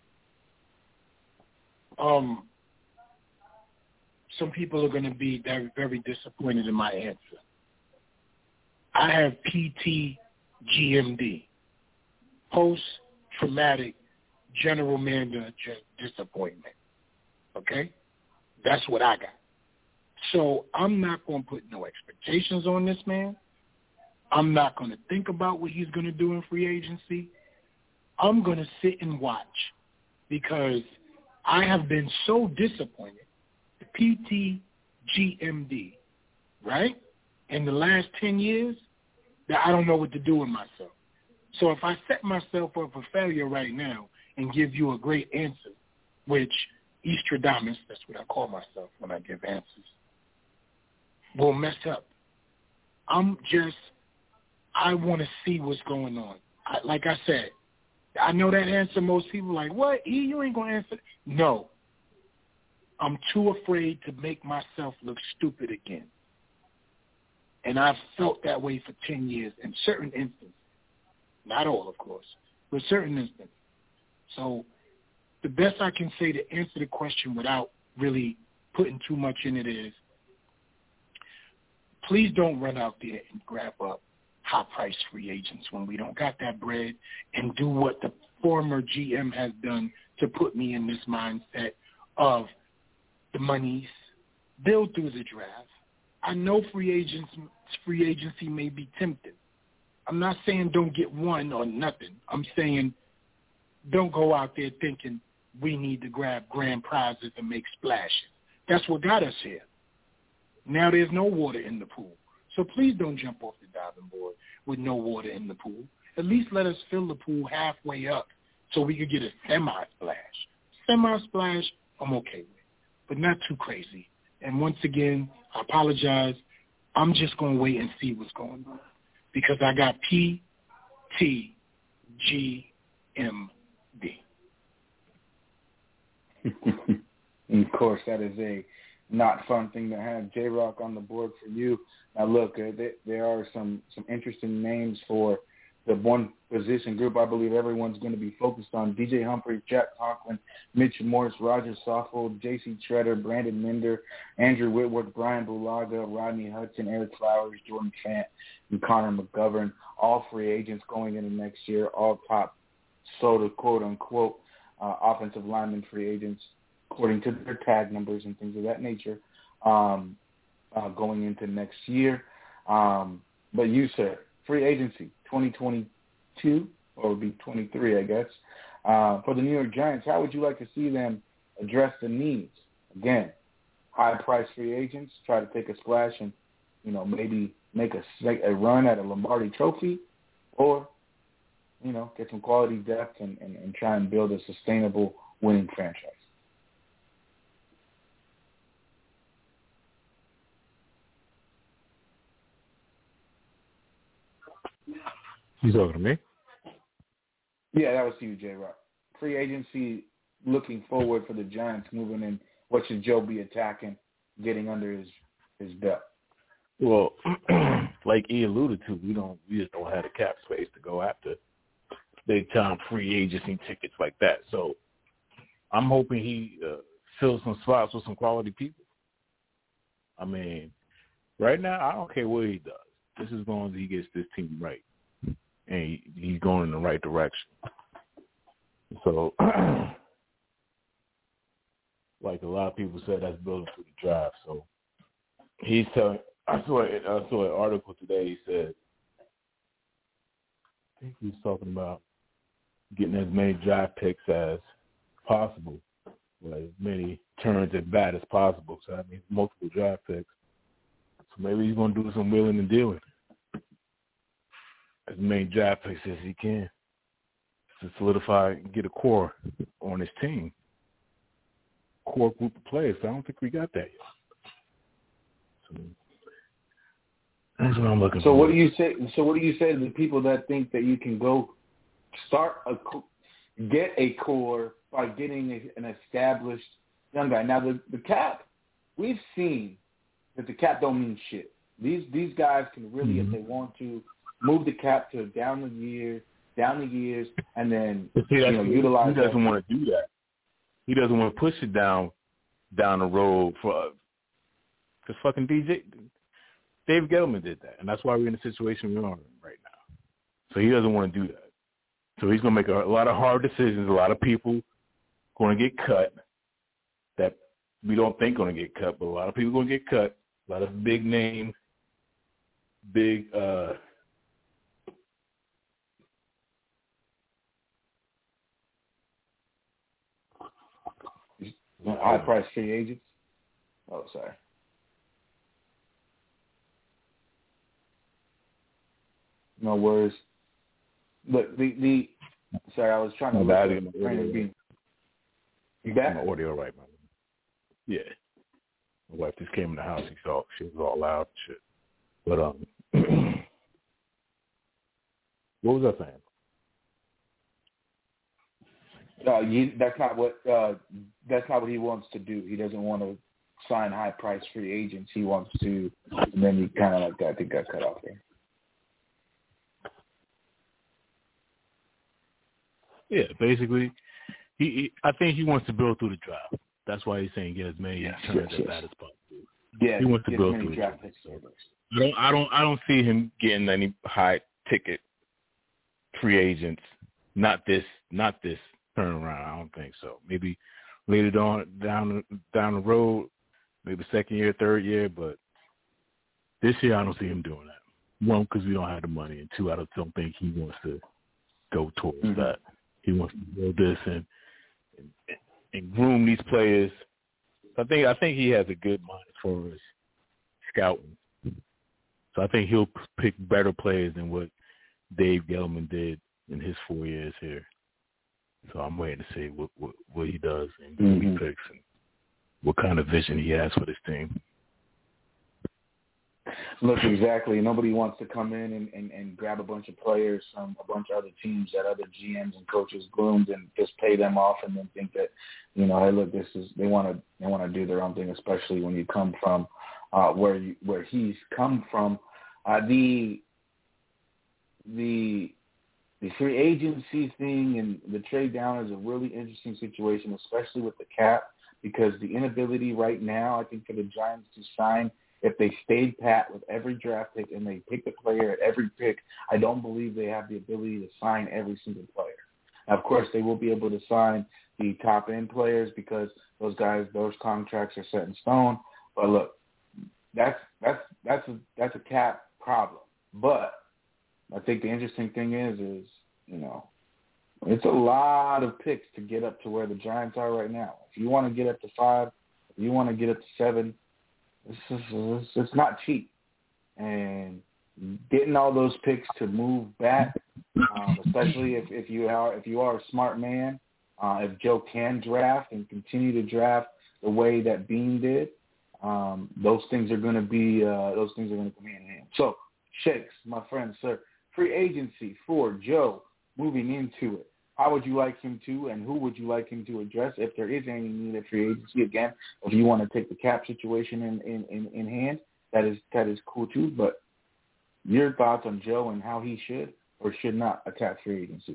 Some people are going to be very, very disappointed in my answer. I have PTGMD, post-traumatic general manager disappointment. Okay? That's what I got. So I'm not going to put no expectations on this man. I'm not going to think about what he's going to do in free agency. I'm going to sit and watch because I have been so disappointed. PTGMD, right? In the last 10 years, that I don't know what to do with myself. So if I set myself up for failure right now and give you a great answer, which Estradamus, that's what I call myself when I give answers, will mess up. I want to see what's going on. Like I said, I know that answer most people like, what? You ain't going to answer? No. I'm too afraid to make myself look stupid again. And I've felt that way for 10 years in certain instances. Not all, of course, but certain instances. So the best I can say to answer the question without really putting too much in it is, please don't run out there and grab up high-priced free agents when we don't got that bread, and do what the former GM has done to put me in this mindset of the monies, build through the draft. I know free agency may be tempting. I'm not saying don't get one or nothing. I'm saying don't go out there thinking we need to grab grand prizes and make splashes. That's what got us here. Now there's no water in the pool. So please don't jump off the diving board with no water in the pool. At least let us fill the pool halfway up so we could get a semi-splash. Semi-splash, I'm okay with, but not too crazy. And once again, I apologize. I'm just going to wait and see what's going on because I got PTGMD. Of course, that is a not fun thing to have. J-Rock on the board for you. Now, look, there are some interesting names for the one position group I believe everyone's going to be focused on. DJ Humphries, Jack Conklin, Mitch Morse, Roger Saffold, J.C. Treader, Brandon Minder, Andrew Whitworth, Brian Bulaga, Rodney Hudson, Eric Flowers, Jordan Fant, and Connor McGovern, all free agents going into next year, all top, so to quote-unquote, offensive lineman free agents, according to their tag numbers and things of that nature, going into next year. But you, sir, free agency, 2022, or it would be 23, I guess, for the New York Giants, how would you like to see them address the needs? Again, high-priced free agents, try to take a splash and, maybe make a run at a Lombardi trophy, or, get some quality depth and try and build a sustainable winning franchise. You talking to me? Yeah, that was you, J-Rock. Free agency looking forward for the Giants moving in. What should Joe be attacking, getting under his belt? Well, like he alluded to, we just don't have the cap space to go after big-time free agency tickets like that. So I'm hoping he fills some spots with some quality people. I mean, right now, I don't care what he does. Just as long as he gets this team right. And he's going in the right direction. So, like a lot of people said, that's building through the draft. So he's telling. I saw an article today. He said, I think he was talking about getting as many draft picks as possible, or as many turns at bat as possible. So that means multiple draft picks. So maybe he's going to do some wheeling and dealing. As many draft picks as he can to solidify and get a core on his team. Core group of players. I don't think we got that yet. So that's what I'm looking for. So what do you say to the people that think that you can go get a core by getting an established young guy? Now the cap, we've seen that the cap don't mean shit. These guys can really, if they want to, move the cap to down the years, and then He utilize. doesn't want to do that. He doesn't want to push it down the road because fucking Dave Gettleman did that, and that's why we're in the situation we're in right now. So he doesn't want to do that. So he's going to make a lot of hard decisions. A lot of people going to get cut that we don't think going to get cut, but a lot of people going to get cut. A lot of big names, high price free agents. Oh, sorry. No worries. Look, sorry, I was trying to bad. You back? My audio right, man. Yeah. My wife just came in the house. She was all loud and shit. But what was I saying? That's not what he wants to do. He doesn't want to sign high price free agents. He wants to, and then he kind of I think got cut off there. Yeah, basically, I think he wants to build through the draft. That's why he's saying get as many returns as bad as possible. Yeah, he wants to build through the draft. I don't see him getting any high ticket free agents. Not this turnaround. I don't think so. Maybe later down the road, maybe second year, third year, but this year I don't see him doing that. One, because we don't have the money, and two, I don't think he wants to go towards that. He wants to build this and groom these players. I think he has a good mind as far as scouting. So I think he'll pick better players than what Dave Gettleman did in his 4 years here. So I'm waiting to see what he does and who he picks and what kind of vision he has for this team. Look, exactly. Nobody wants to come in and grab a bunch of players from a bunch of other teams that other GMs and coaches groomed and just pay them off and then think that, hey, look, they want to do their own thing, especially when you come from where he's come from. The free agency thing and the trade down is a really interesting situation, especially with the cap, because the inability right now, I think, for the Giants to sign. If they stayed pat with every draft pick and they picked a player at every pick, I don't believe they have the ability to sign every single player. Now, of course, they will be able to sign the top-end players because those contracts are set in stone. But look, that's a cap problem. But I think the interesting thing is it's a lot of picks to get up to where the Giants are right now. If you want to get up to 5, if you want to get up to 7, it's not cheap, and getting all those picks to move back, especially if you are a smart man, if Joe can draft and continue to draft the way that Bean did, those things are going to be come in hand. So, Shakes, my friend, sir, free agency for Joe moving into it. How would you like him to, and who would you like him to address if there is any need of free agency? Again, if you want to take the cap situation in hand, that is cool too. But your thoughts on Joe and how he should or should not attack free agency?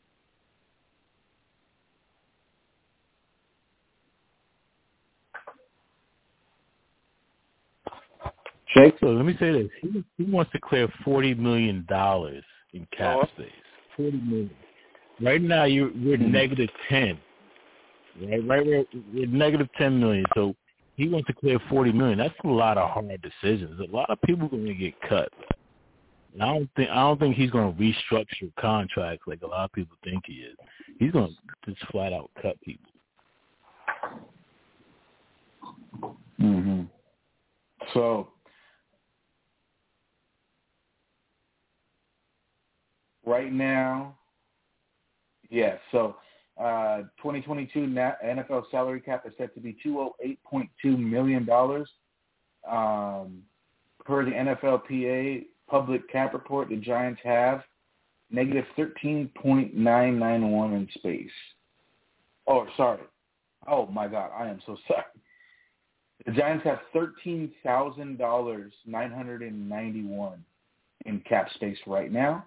Shake. So let me say this: he wants to clear $40 million in cap space. $40 million. Right now, we're negative 10. Right, we're negative 10 million. So he wants to clear 40 million. That's a lot of hard decisions. A lot of people are going to get cut. And I don't think he's going to restructure contracts like a lot of people think he is. He's going to just flat out cut people. Mm-hmm. So right now. Yeah, so 2022 NFL salary cap is set to be $208.2 million. Per the NFLPA public cap report, the Giants have negative 13.991 in space. Oh, sorry. Oh, my God, I am so sorry. The Giants have $13,000, 991 in cap space right now.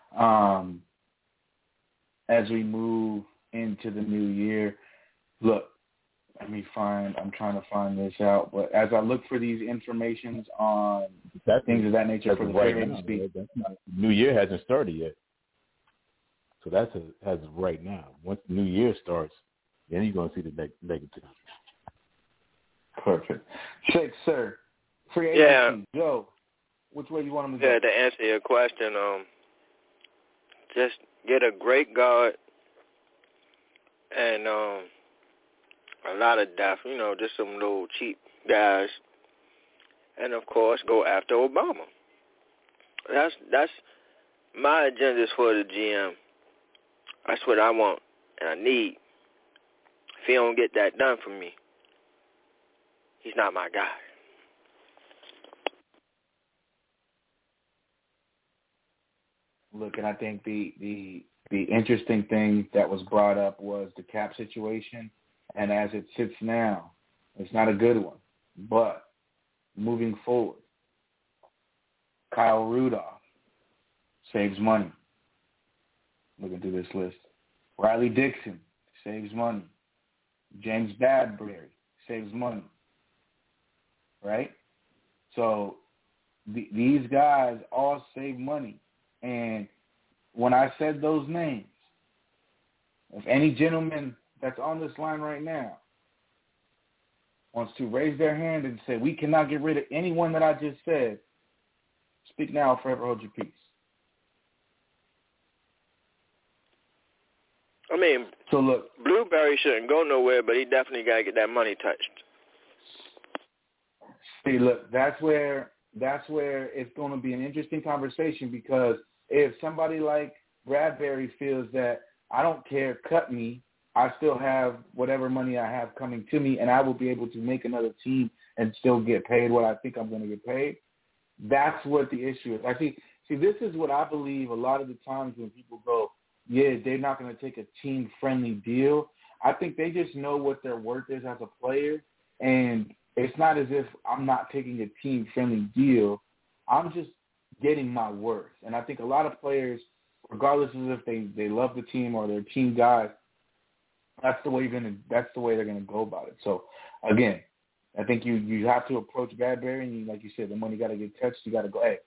As we move into the new year, look, I'm trying to find this out, but as I look for these informations on things of that nature for the free agency. New Year hasn't started yet. So that's as of right now. Once the new year starts, then you're going to see the negative. Perfect. Shake, sir. Free agency. Joe, which way you want him to go? Yeah, to answer your question, just get a great guard and a lot of depth, just some little cheap guys. And, of course, go after Obama. That's my agenda for the GM. That's what I want and I need. If he don't get that done for me, he's not my guy. Look, and I think the interesting thing that was brought up was the cap situation. And as it sits now, it's not a good one. But moving forward, Kyle Rudolph saves money. Looking through this list. Riley Dixon saves money. James Bradbury saves money. Right? So these guys all save money. And when I said those names, if any gentleman that's on this line right now wants to raise their hand and say, we cannot get rid of anyone that I just said, speak now or forever hold your peace. I mean, so look, Blueberry shouldn't go nowhere, but he definitely got to get that money touched. See, look, that's where it's going to be an interesting conversation, because if somebody like Bradbury feels that I don't care, cut me, I still have whatever money I have coming to me, and I will be able to make another team and still get paid what I think I'm going to get paid, that's what the issue is. See, this is what I believe a lot of the times when people go, yeah, they're not going to take a team-friendly deal. I think they just know what their worth is as a player, and it's not as if I'm not taking a team-friendly deal. I'm just getting my worth. And I think a lot of players, regardless of if they love the team or they're team guys, that's the way they're going to go about it. So, again, I think you have to approach Bradbury, and like you said, the money got to get touched. You got to go, hey,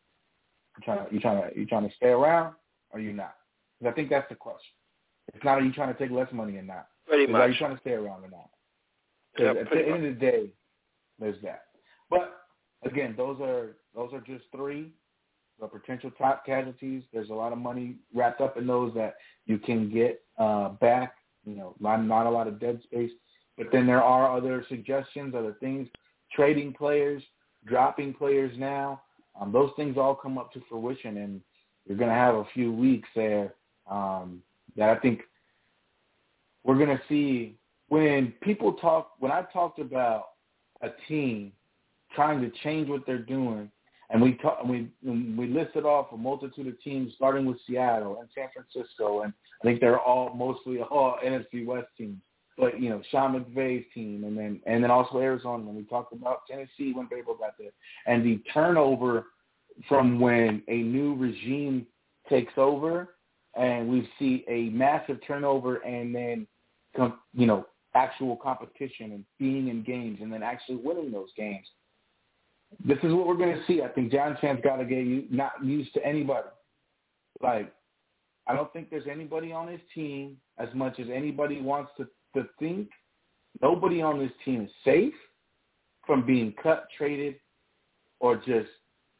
you trying to stay around or you not? Because I think that's the question. It's not, are you trying to take less money or not? Pretty much. Are you trying to stay around or not? Because at the end of the day, there's that. But again, those are just three potential top casualties. There's a lot of money wrapped up in those that you can get back. Not a lot of dead space. But then there are other suggestions, other things, trading players, dropping players now. Those things all come up to fruition, and you're going to have a few weeks there that I think we're going to see. When I talked about a team trying to change what they're doing, and we listed off a multitude of teams, starting with Seattle and San Francisco, and I think they're mostly all NFC West teams. But Sean McVay's team, and then also Arizona. When we talked about Tennessee when Babel got there, and the turnover from when a new regime takes over, and we see a massive turnover, and then actual competition and being in games, and then actually winning those games. This is what we're going to see. I think John Chan's got to get not used to anybody. Like, I don't think there's anybody on his team, as much as anybody wants to think, nobody on this team is safe from being cut, traded, or just,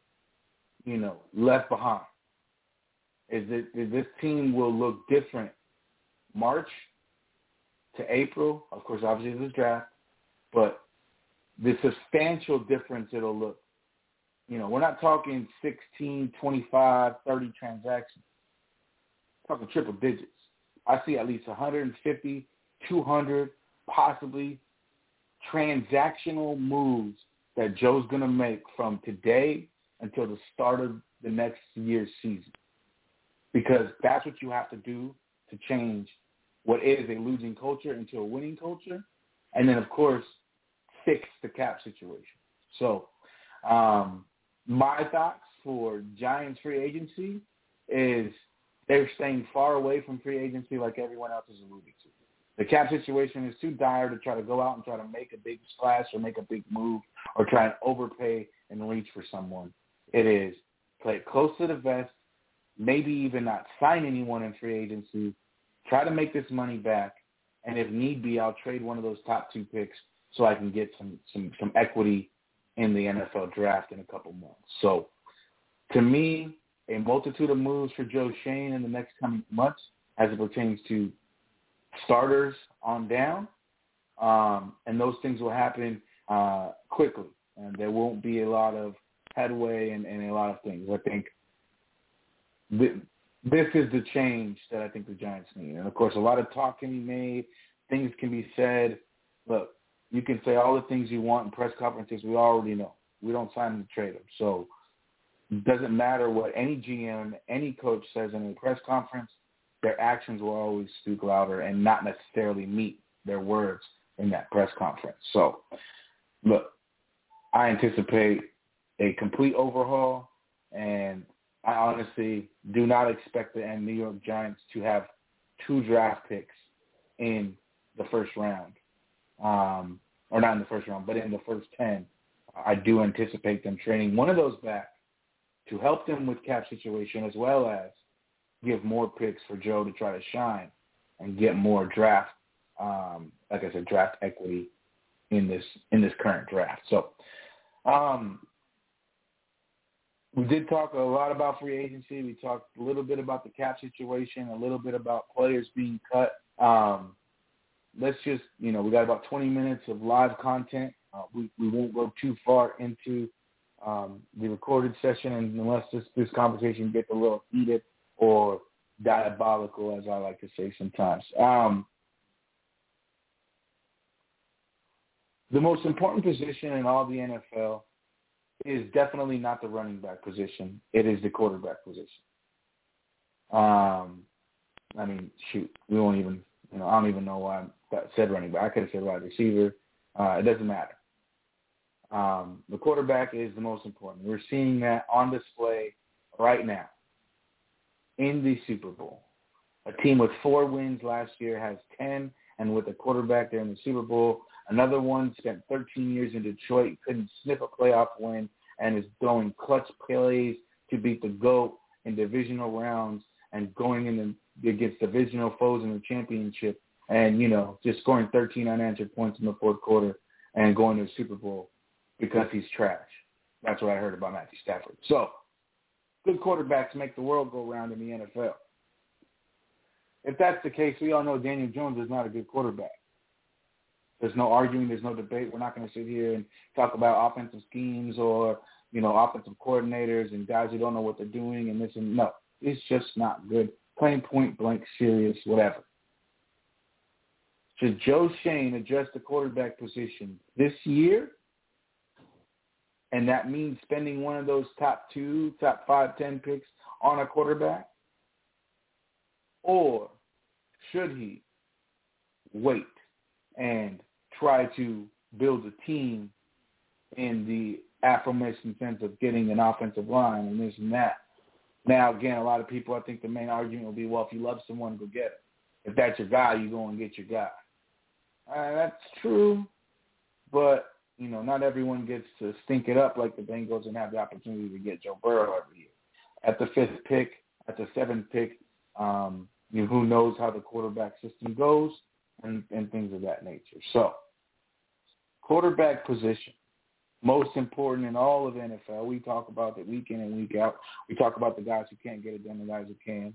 left behind. This team will look different March to April. Of course, obviously this draft, but the substantial difference it'll look. We're not talking 16, 25, 30 transactions. We're talking triple digits. I see at least 150, 200, possibly transactional moves that Joe's going to make from today until the start of the next year's season. Because that's what you have to do to change what is a losing culture into a winning culture. And then, of course, fix the cap situation. So my thoughts, for Giants free agency is they're staying far away from free agency like everyone else is alluding to. The cap situation is too dire to try to go out and try to make a big splash or make a big move or try and overpay and reach for someone. It is play it close to the vest, maybe even not sign anyone in free agency, try to make this money back, and if need be, I'll trade one of those top 2 picks so I can get some equity in the NFL draft in a couple months. So to me, a multitude of moves for Joe Schoen in the next coming months as it pertains to starters on down, and those things will happen quickly, and there won't be a lot of headway and a lot of things. I think this is the change that I think the Giants need. And, of course, a lot of talk can be made, things can be said. Look, you can say all the things you want in press conferences. We already know. We don't sign them to trade them. So it doesn't matter what any GM, any coach says in a press conference, their actions will always speak louder and not necessarily meet their words in that press conference. So, look, I anticipate a complete overhaul, and I honestly do not expect the New York Giants to have 2 draft picks in the first round. Or not in the first round, but in the first 10. I do anticipate them trading one of those back to help them with cap situation, as well as give more picks for Joe to try to shine and get more draft, like I said, draft equity in this current draft. So we did talk a lot about free agency. We talked a little bit about the cap situation, a little bit about players being cut. Let's just, we got about 20 minutes of live content. We won't go too far into the recorded session unless this conversation gets a little heated or diabolical, as I like to say sometimes. The most important position in all the NFL is definitely not the running back position. It is the quarterback position. We won't even, I don't even know why I said running back. I could have said wide receiver. It doesn't matter. The quarterback is the most important. We're seeing that on display right now in the Super Bowl. A team with 4 wins last year has 10, and with a quarterback there in the Super Bowl. Another one spent 13 years in Detroit, couldn't sniff a playoff win, and is throwing clutch plays to beat the GOAT in divisional rounds and going in against divisional foes in the championship and, just scoring 13 unanswered points in the fourth quarter and going to the Super Bowl because he's trash. That's what I heard about Matthew Stafford. So, good quarterbacks make the world go round in the NFL. If that's the case, we all know Daniel Jones is not a good quarterback. There's no arguing. There's no debate. We're not going to sit here and talk about offensive schemes or, offensive coordinators and guys who don't know what they're doing and this and no. It's just not good. Plain point blank, serious, whatever. Should Joe Schoen address the quarterback position this year? And that means spending one of those top 2, top 5, 10 picks on a quarterback? Or should he wait and try to build a team in the aforementioned sense of getting an offensive line and this and that? Now, again, a lot of people, I think the main argument will be, well, if you love someone, go get it. If that's your guy, you go and get your guy. That's true, but, not everyone gets to stink it up like the Bengals and have the opportunity to get Joe Burrow every year. At the 5th pick, at the 7th pick, who knows how the quarterback system goes and things of that nature. So, quarterback position, most important in all of NFL. We talk about it week in and week out. We talk about the guys who can't get it done, the guys who can.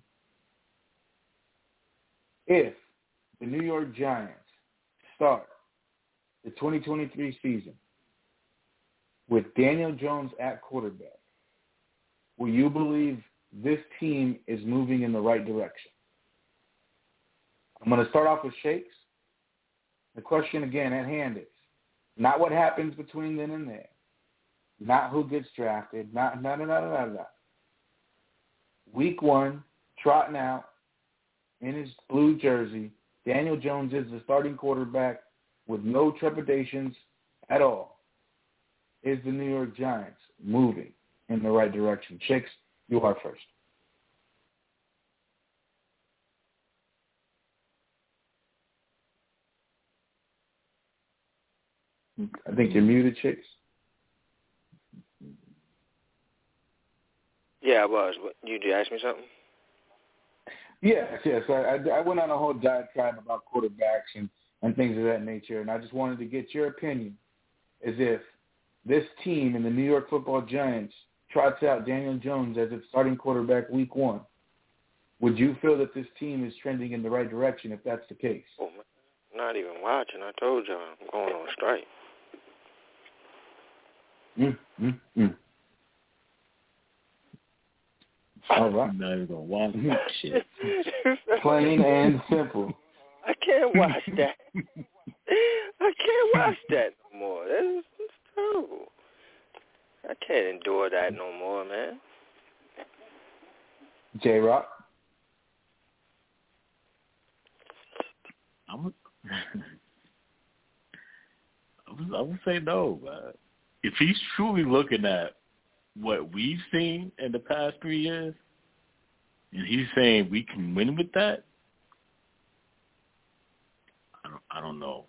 If the New York Giants start the 2023 season with Daniel Jones at quarterback, will you believe this team is moving in the right direction? I'm going to start off with Shakes. The question again at hand is not what happens between then and there, not who gets drafted, not. Week 1, trotting out in his blue jersey, Daniel Jones is the starting quarterback with no trepidations at all. Is the New York Giants moving in the right direction. Chicks, you are first. I think you're muted, Chicks. Yeah, I was. You did ask me something? Yes. I went on a whole diatribe about quarterbacks and things of that nature, and I just wanted to get your opinion as if this team in the New York Football Giants trots out Daniel Jones as its starting quarterback week 1. Would you feel that this team is trending in the right direction if that's the case? Oh, not even watching. I told y'all I'm going on strike. All right. I'm not even going to watch shit. Plain and simple. I can't watch that. I can't watch that no more. That's terrible. I can't endure that no more, man. J-Rock? I would say no, man. If he's truly looking at what we've seen in the past 3 years, and he's saying we can win with that, I don't know.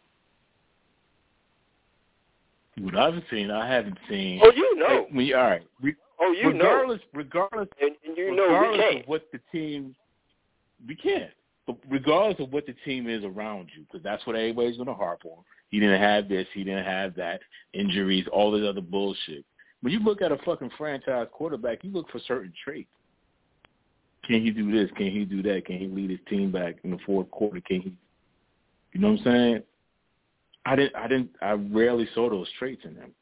What I've seen, I haven't seen. Oh, you know. All right. Regardless, and you regardless we can't. of what the team, we can't. But regardless of what the team is around you, because that's what everybody's going to harp on. He didn't have this. He didn't have that. Injuries, all this other bullshit. When you look at a fucking franchise quarterback, you look for certain traits. Can he do this? Can he do that? Can he lead his team back in the fourth quarter? Can he? You know what I'm saying? I rarely saw those traits in him.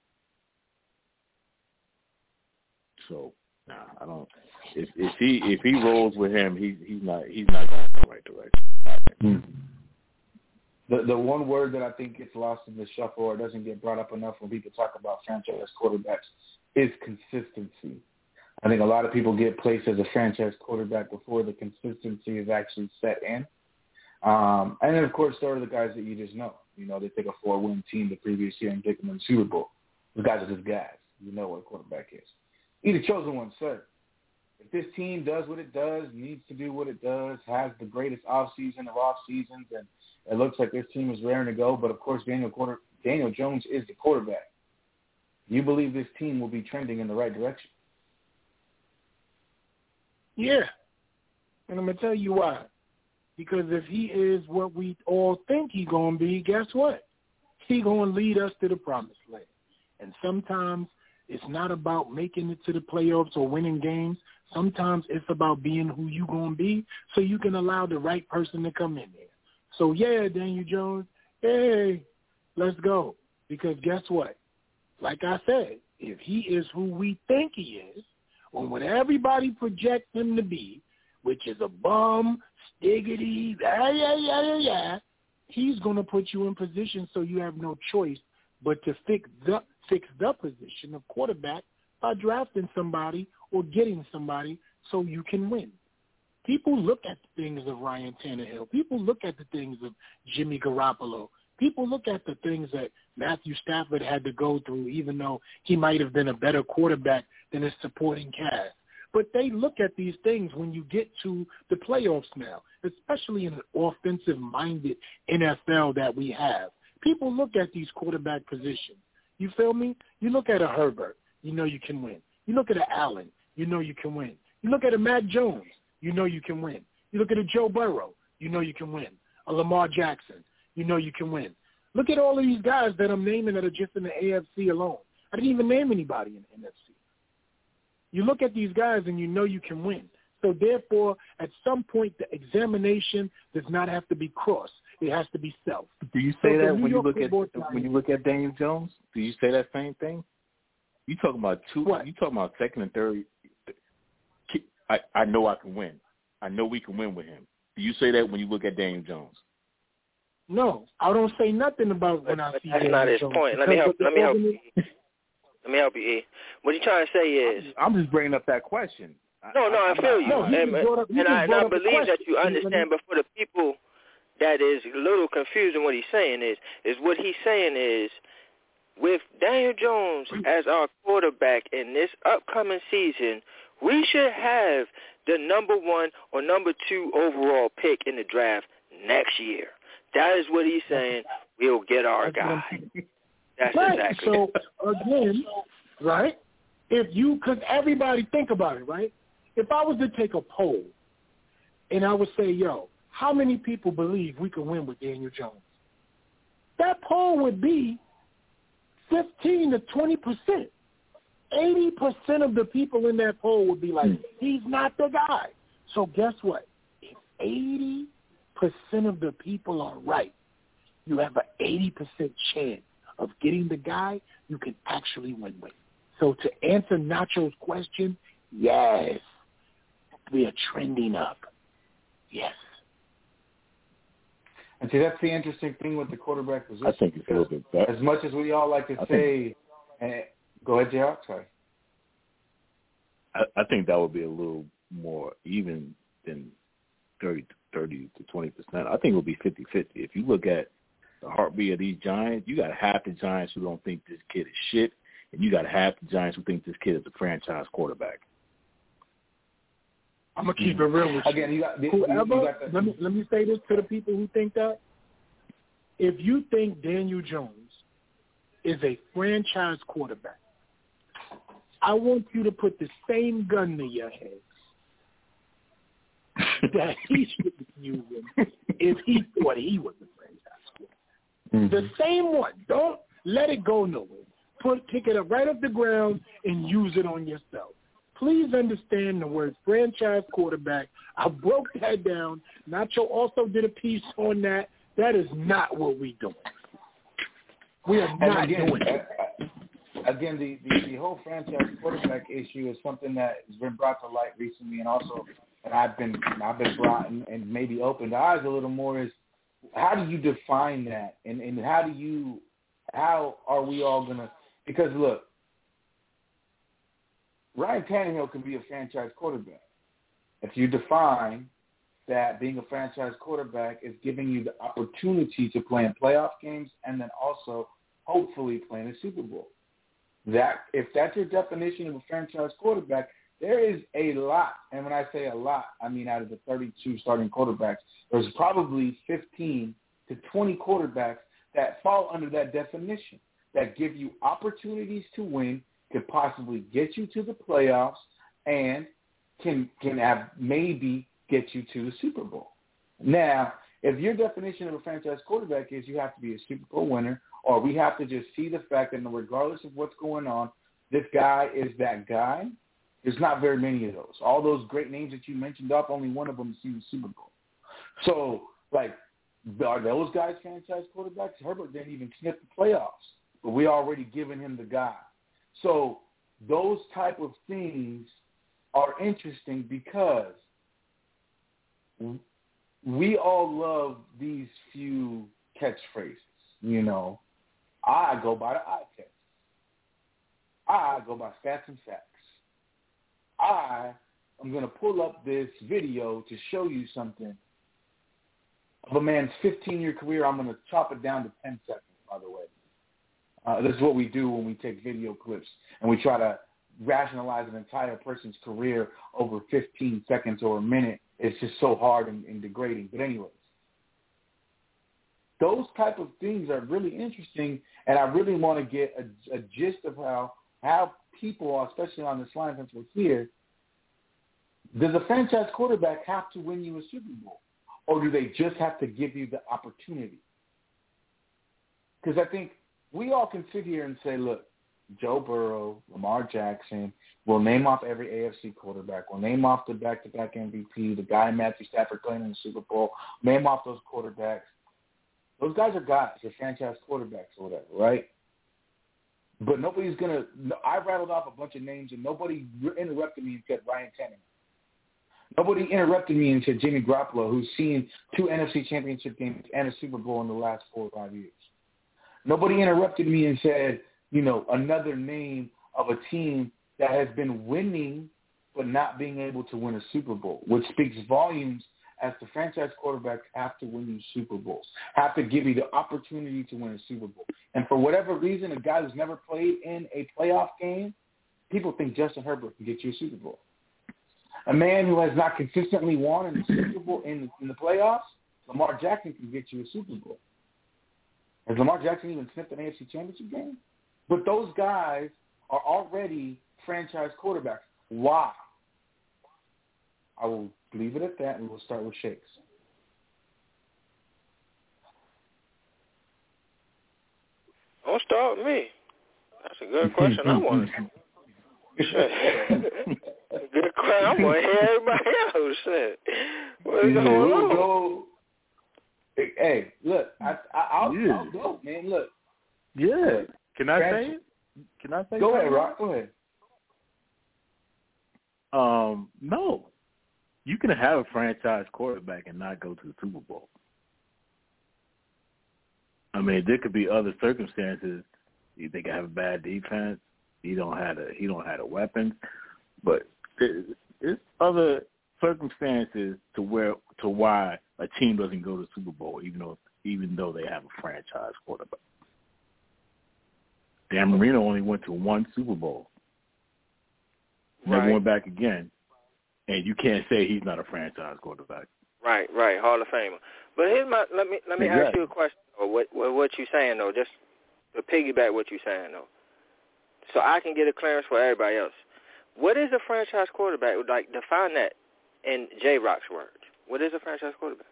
So, I don't. If he rolls with him, he's not going in the right direction. The one word that I think gets lost in the shuffle or doesn't get brought up enough when people talk about franchise quarterbacks is consistency. I think a lot of people get placed as a franchise quarterback before the consistency is actually set in. And then, of course, there are the guys that you just know. You know, they take a 4-win team the previous year and take them in the Super Bowl. Those guys are just guys. You know what a quarterback is. You're the chosen one, sir. If this team does what it does, needs to do what it does, has the greatest off-season of off-seasons, and it looks like this team is raring to go, but, of course, Daniel Jones is the quarterback. You believe this team will be trending in the right direction? Yeah. And I'm going to tell you why. Because if he is what we all think he's going to be, guess what? He's going to lead us to the promised land. And sometimes it's not about making it to the playoffs or winning games. Sometimes it's about being who you're going to be so you can allow the right person to come in there. So, yeah, Daniel Jones, hey, let's go. Because guess what? Like I said, if he is who we think he is, or what everybody projects him to be, which is a bum, stiggity, he's going to put you in position so you have no choice but to fix the position of quarterback by drafting somebody or getting somebody so you can win. People look at the things of Ryan Tannehill. People look at the things of Jimmy Garoppolo. People look at the things that Matthew Stafford had to go through, even though he might have been a better quarterback than his supporting cast. But they look at these things when you get to the playoffs now, especially in an offensive-minded NFL that we have. People look at these quarterback positions. You feel me? You look at a Herbert, you know you can win. You look at an Allen, you know you can win. You look at a Mac Jones, you know you can win. You look at a Joe Burrow, you know you can win. A Lamar Jackson, you know you can win. Look at all of these guys that I'm naming that are just in the AFC alone. I didn't even name anybody in the NFC. You look at these guys and you know you can win. So therefore, at some point, the examination does not have to be cross. It has to be self. Do you say that when you look at Daniel Jones? Do you say that same thing? You talking about What? You talking about second and third? I know I can win. I know we can win with him. Do you say that when you look at Daniel Jones? No, I don't say nothing about when I see That's Daniel not his Jones. point. Let me help you. Let me help you, E. What you're trying to say is... I'm just bringing up that question. No, I feel you. No, and I believe that you understand, but for the people that is a little confused in what he's saying is what he's saying is with Daniel Jones as our quarterback in this upcoming season, we should have the number 1 or number 2 overall pick in the draft next year. That is what he's saying. We'll get our guy. That's right. exactly So, again, right, because everybody think about it, right? If I was to take a poll and I would say, yo, how many people believe we could win with Daniel Jones? That poll would be 15 to 20%. 80% of the people in that poll would be like, he's not the guy. So guess what? If 80% of the people are right, you have an 80% chance of getting the guy you can actually win with. So to answer Nacho's question, yes, we are trending up. Yes. And see, that's the interesting thing with the quarterback position. I think it's a little bit better. As much as we all like to say, go ahead, JR. Sorry. I think that would be a little more even than 30 to 20%. I think it would be 50-50. If you look at the heartbeat of these Giants, you got half the Giants who don't think this kid is shit, and you got half the Giants who think this kid is a franchise quarterback. I'm going to keep it real with you. Again, let me say this to the people who think that. If you think Daniel Jones is a franchise quarterback, I want you to put the same gun to your head that he should be using if he thought he was a franchise quarterback. The same one. Don't let it go nowhere. Pick it up right off the ground and use it on yourself. Please understand the word franchise quarterback. I broke that down. Nacho also did a piece on that. That is not what we're doing. We are not doing it. Again, the whole franchise quarterback issue is something that has been brought to light recently, and also that I've been brought and maybe opened eyes a little more is how do you define that, and how are we all gonna? Because look, Ryan Tannehill can be a franchise quarterback if you define that being a franchise quarterback is giving you the opportunity to play in playoff games and then also hopefully play in a Super Bowl. That if that's your definition of a franchise quarterback, there is a lot, and when I say a lot, I mean out of the 32 starting quarterbacks, there's probably 15 to 20 quarterbacks that fall under that definition, that give you opportunities to win, could possibly get you to the playoffs, and can have maybe get you to the Super Bowl. Now, if your definition of a franchise quarterback is you have to be a Super Bowl winner, or we have to just see the fact that regardless of what's going on, this guy is that guy, there's not very many of those. All those great names that you mentioned up, only one of them is in the Super Bowl. So, are those guys franchise quarterbacks? Herbert didn't even sniff the playoffs, but we already given him the guy. So those type of things are interesting because we all love these few catchphrases. You know, I go by the eye test. I go by stats and facts. I am going to pull up this video to show you something of a man's 15-year career. I'm going to chop it down to 10 seconds, by the way. This is what we do when we take video clips and we try to rationalize an entire person's career over 15 seconds or a minute. It's just so hard and degrading. But anyways, those type of things are really interesting, and I really want to get a gist of how people, especially on this line since we're here, does a franchise quarterback have to win you a Super Bowl, or do they just have to give you the opportunity? Because I think we all can sit here and say, look, Joe Burrow, Lamar Jackson, we'll name off every AFC quarterback. We'll name off the back-to-back MVP, the guy Matthew Stafford playing in the Super Bowl. Name off those quarterbacks. Those guys are guys. They're franchise quarterbacks or whatever, right? But nobody's going to – I rattled off a bunch of names, and nobody interrupted me and said Ryan Tannehill. Nobody interrupted me and said Jimmy Garoppolo, who's seen 2 NFC championship games and a Super Bowl in the last 4 or 5 years. Nobody interrupted me and said, another name of a team that has been winning but not being able to win a Super Bowl, which speaks volumes as the franchise quarterbacks have to win you Super Bowls, have to give you the opportunity to win a Super Bowl. And for whatever reason, a guy who's never played in a playoff game, people think Justin Herbert can get you a Super Bowl. A man who has not consistently won in the Super Bowl in the playoffs, Lamar Jackson can get you a Super Bowl. Has Lamar Jackson even sniffed an AFC Championship game? But those guys are already franchise quarterbacks. Why? I will leave it at that, and we'll start with Shakes. Don't start with me. That's a good question. I want to. Good question. I want to hear everybody else. Shit. What's going on? Hey, look, I'll go, man. Look. Yeah. Can I say it? Can I say Go something? ahead, Rock. Go ahead. No. You can have a franchise quarterback and not go to the Super Bowl. I mean, there could be other circumstances. They could have a bad defense. He don't have the weapons, but there's other circumstances to why a team doesn't go to the Super Bowl, even though they have a franchise quarterback. Dan Marino only went to one Super Bowl. Never went back again. And you can't say he's not a franchise quarterback. Right, Hall of Famer. But here's let me ask you a question. Or what you saying though? Just to piggyback what you saying though, so I can get a clearance for everybody else. What is a franchise quarterback? Like, define that in J-Rock's words. What is a franchise quarterback?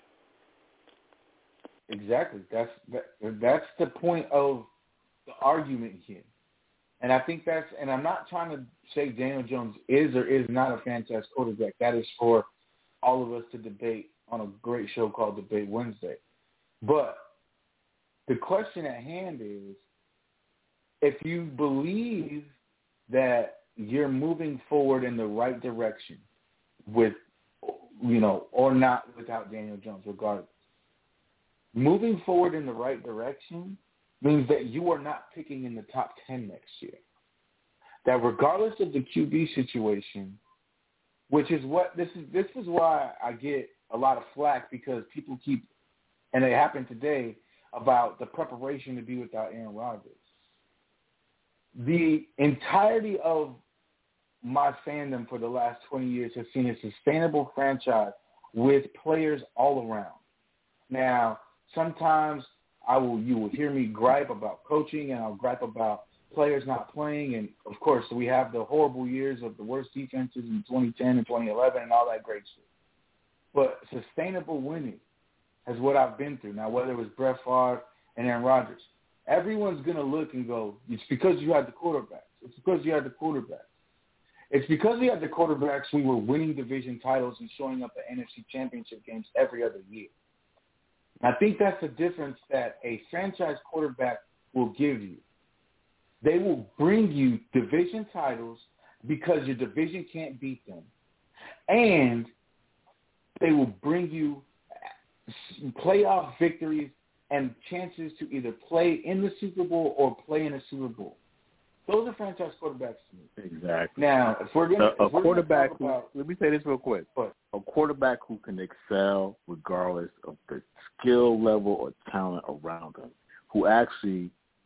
Exactly. That's the point of the argument here. And I think and I'm not trying to say Daniel Jones is or is not a franchise quarterback. That is for all of us to debate on a great show called Debate Wednesday. But the question at hand is, if you believe that you're moving forward in the right direction with, or not without Daniel Jones, regardless, moving forward in the right direction means that you are not picking in the top 10 next year. That regardless of the QB situation, which is what this is why I get a lot of flack, because people keep, and it happened today, about the preparation to be without Aaron Rodgers. The entirety of my fandom for the last 20 years has seen a sustainable franchise with players all around. Now, sometimes you will hear me gripe about coaching, and I'll gripe about players not playing, and of course we have the horrible years of the worst defenses in 2010 and 2011 and all that great stuff. But sustainable winning is what I've been through. Now, whether it was Brett Favre and Aaron Rodgers, everyone's going to look and go, it's because you had the quarterbacks. It's because you had the quarterbacks. It's because we had the quarterbacks we were winning division titles and showing up at NFC Championship games every other year. I think that's the difference that a franchise quarterback will give you. They will bring you division titles because your division can't beat them. And they will bring you playoff victories and chances to either play in the Super Bowl or play in a Super Bowl. Those are franchise quarterbacks to me. Exactly. Now, if we're going to let me say this real quick. A quarterback who can excel regardless of the skill level or talent around him, who actually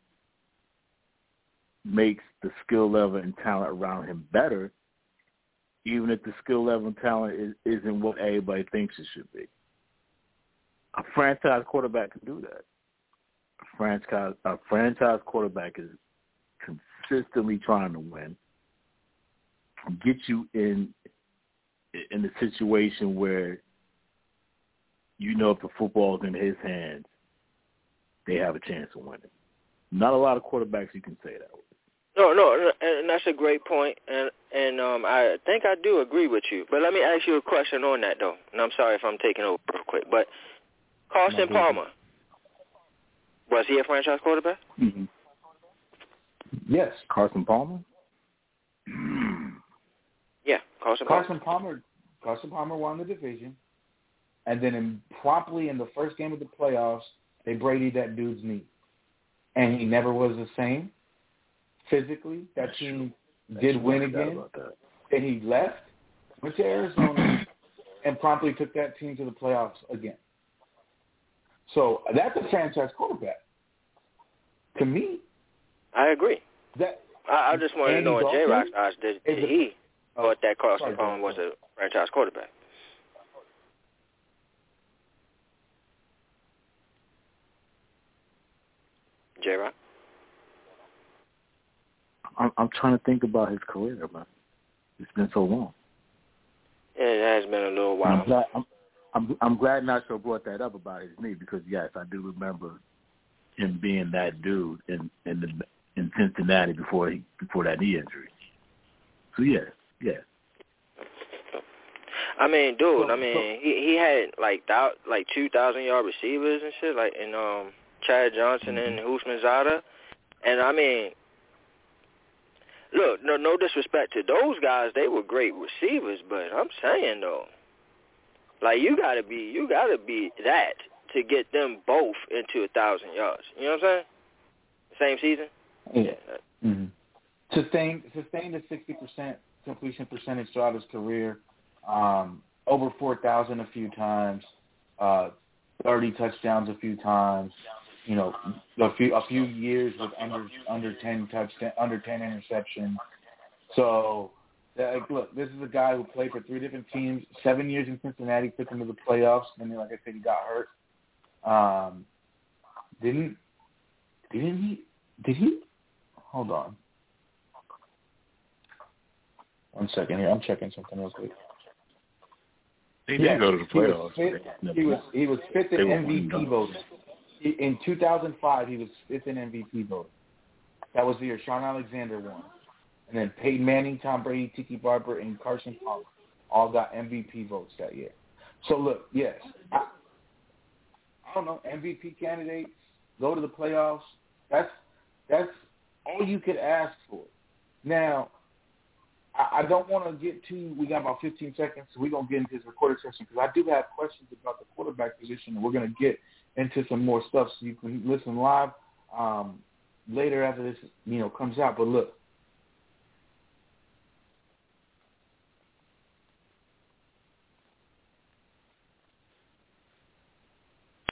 makes the skill level and talent around him better, even if the skill level and talent isn't what everybody thinks it should be. A franchise quarterback can do that. A franchise quarterback is consistently trying to win, get you in a situation where if the football's in his hands, they have a chance of winning. Not a lot of quarterbacks you can say that with. No, and that's a great point, and I think I do agree with you. But let me ask you a question on that, though, and I'm sorry if I'm taking over real quick. But Carson Palmer, was he a franchise quarterback? Mm-hmm. Yes. Carson Palmer? Yeah, Carson Palmer won the division, and then promptly in the first game of the playoffs, they Brady'd that dude's knee. And he never was the same. Physically, that team did win again. And he left, went to Arizona, and promptly took that team to the playoffs again. So that's a franchise quarterback. To me, I agree. That I just want to know in J-Rock's eyes, did he thought that Carson Palmer was a franchise quarterback? J-Rock? I'm trying to think about his career, man. It's been so long. It has been a little while. I'm glad Nacho brought that up about his knee because yes, I do remember him being that dude in Cincinnati before that knee injury. So yes. I mean, dude. He had like 2,000-yard receivers and shit, like in Chad Johnson and Husmanzada, and I mean, look, no disrespect to those guys, they were great receivers, but I'm saying though, like you gotta be that to get them both into 1,000 yards. You know what I'm saying? Same season. Yeah. Mm-hmm. Sustain the 60% completion percentage throughout his career. Over 4,000 a few times. 30 touchdowns a few times. You know, a few years with under 10 interceptions. So, look, this is a guy who played for 3 different teams. 7 years in Cincinnati, took him to the playoffs, and then, like I said, he got hurt. Did he? Hold on. 1 second here. I'm checking something real quick. He did go to the playoffs. He was fifth in MVP voting. In 2005, he was fifth in MVP voting. That was the year Sean Alexander won. And then Peyton Manning, Tom Brady, Tiki Barber, and Carson Palmer all got MVP votes that year. So, look, yes, I don't know, MVP candidates, go to the playoffs. That's all you could ask for. Now, I don't want to get too – we got about 15 seconds, so we're going to get into this recording session because I do have questions about the quarterback position, and we're going to get into some more stuff so you can listen live later after this, comes out. But look,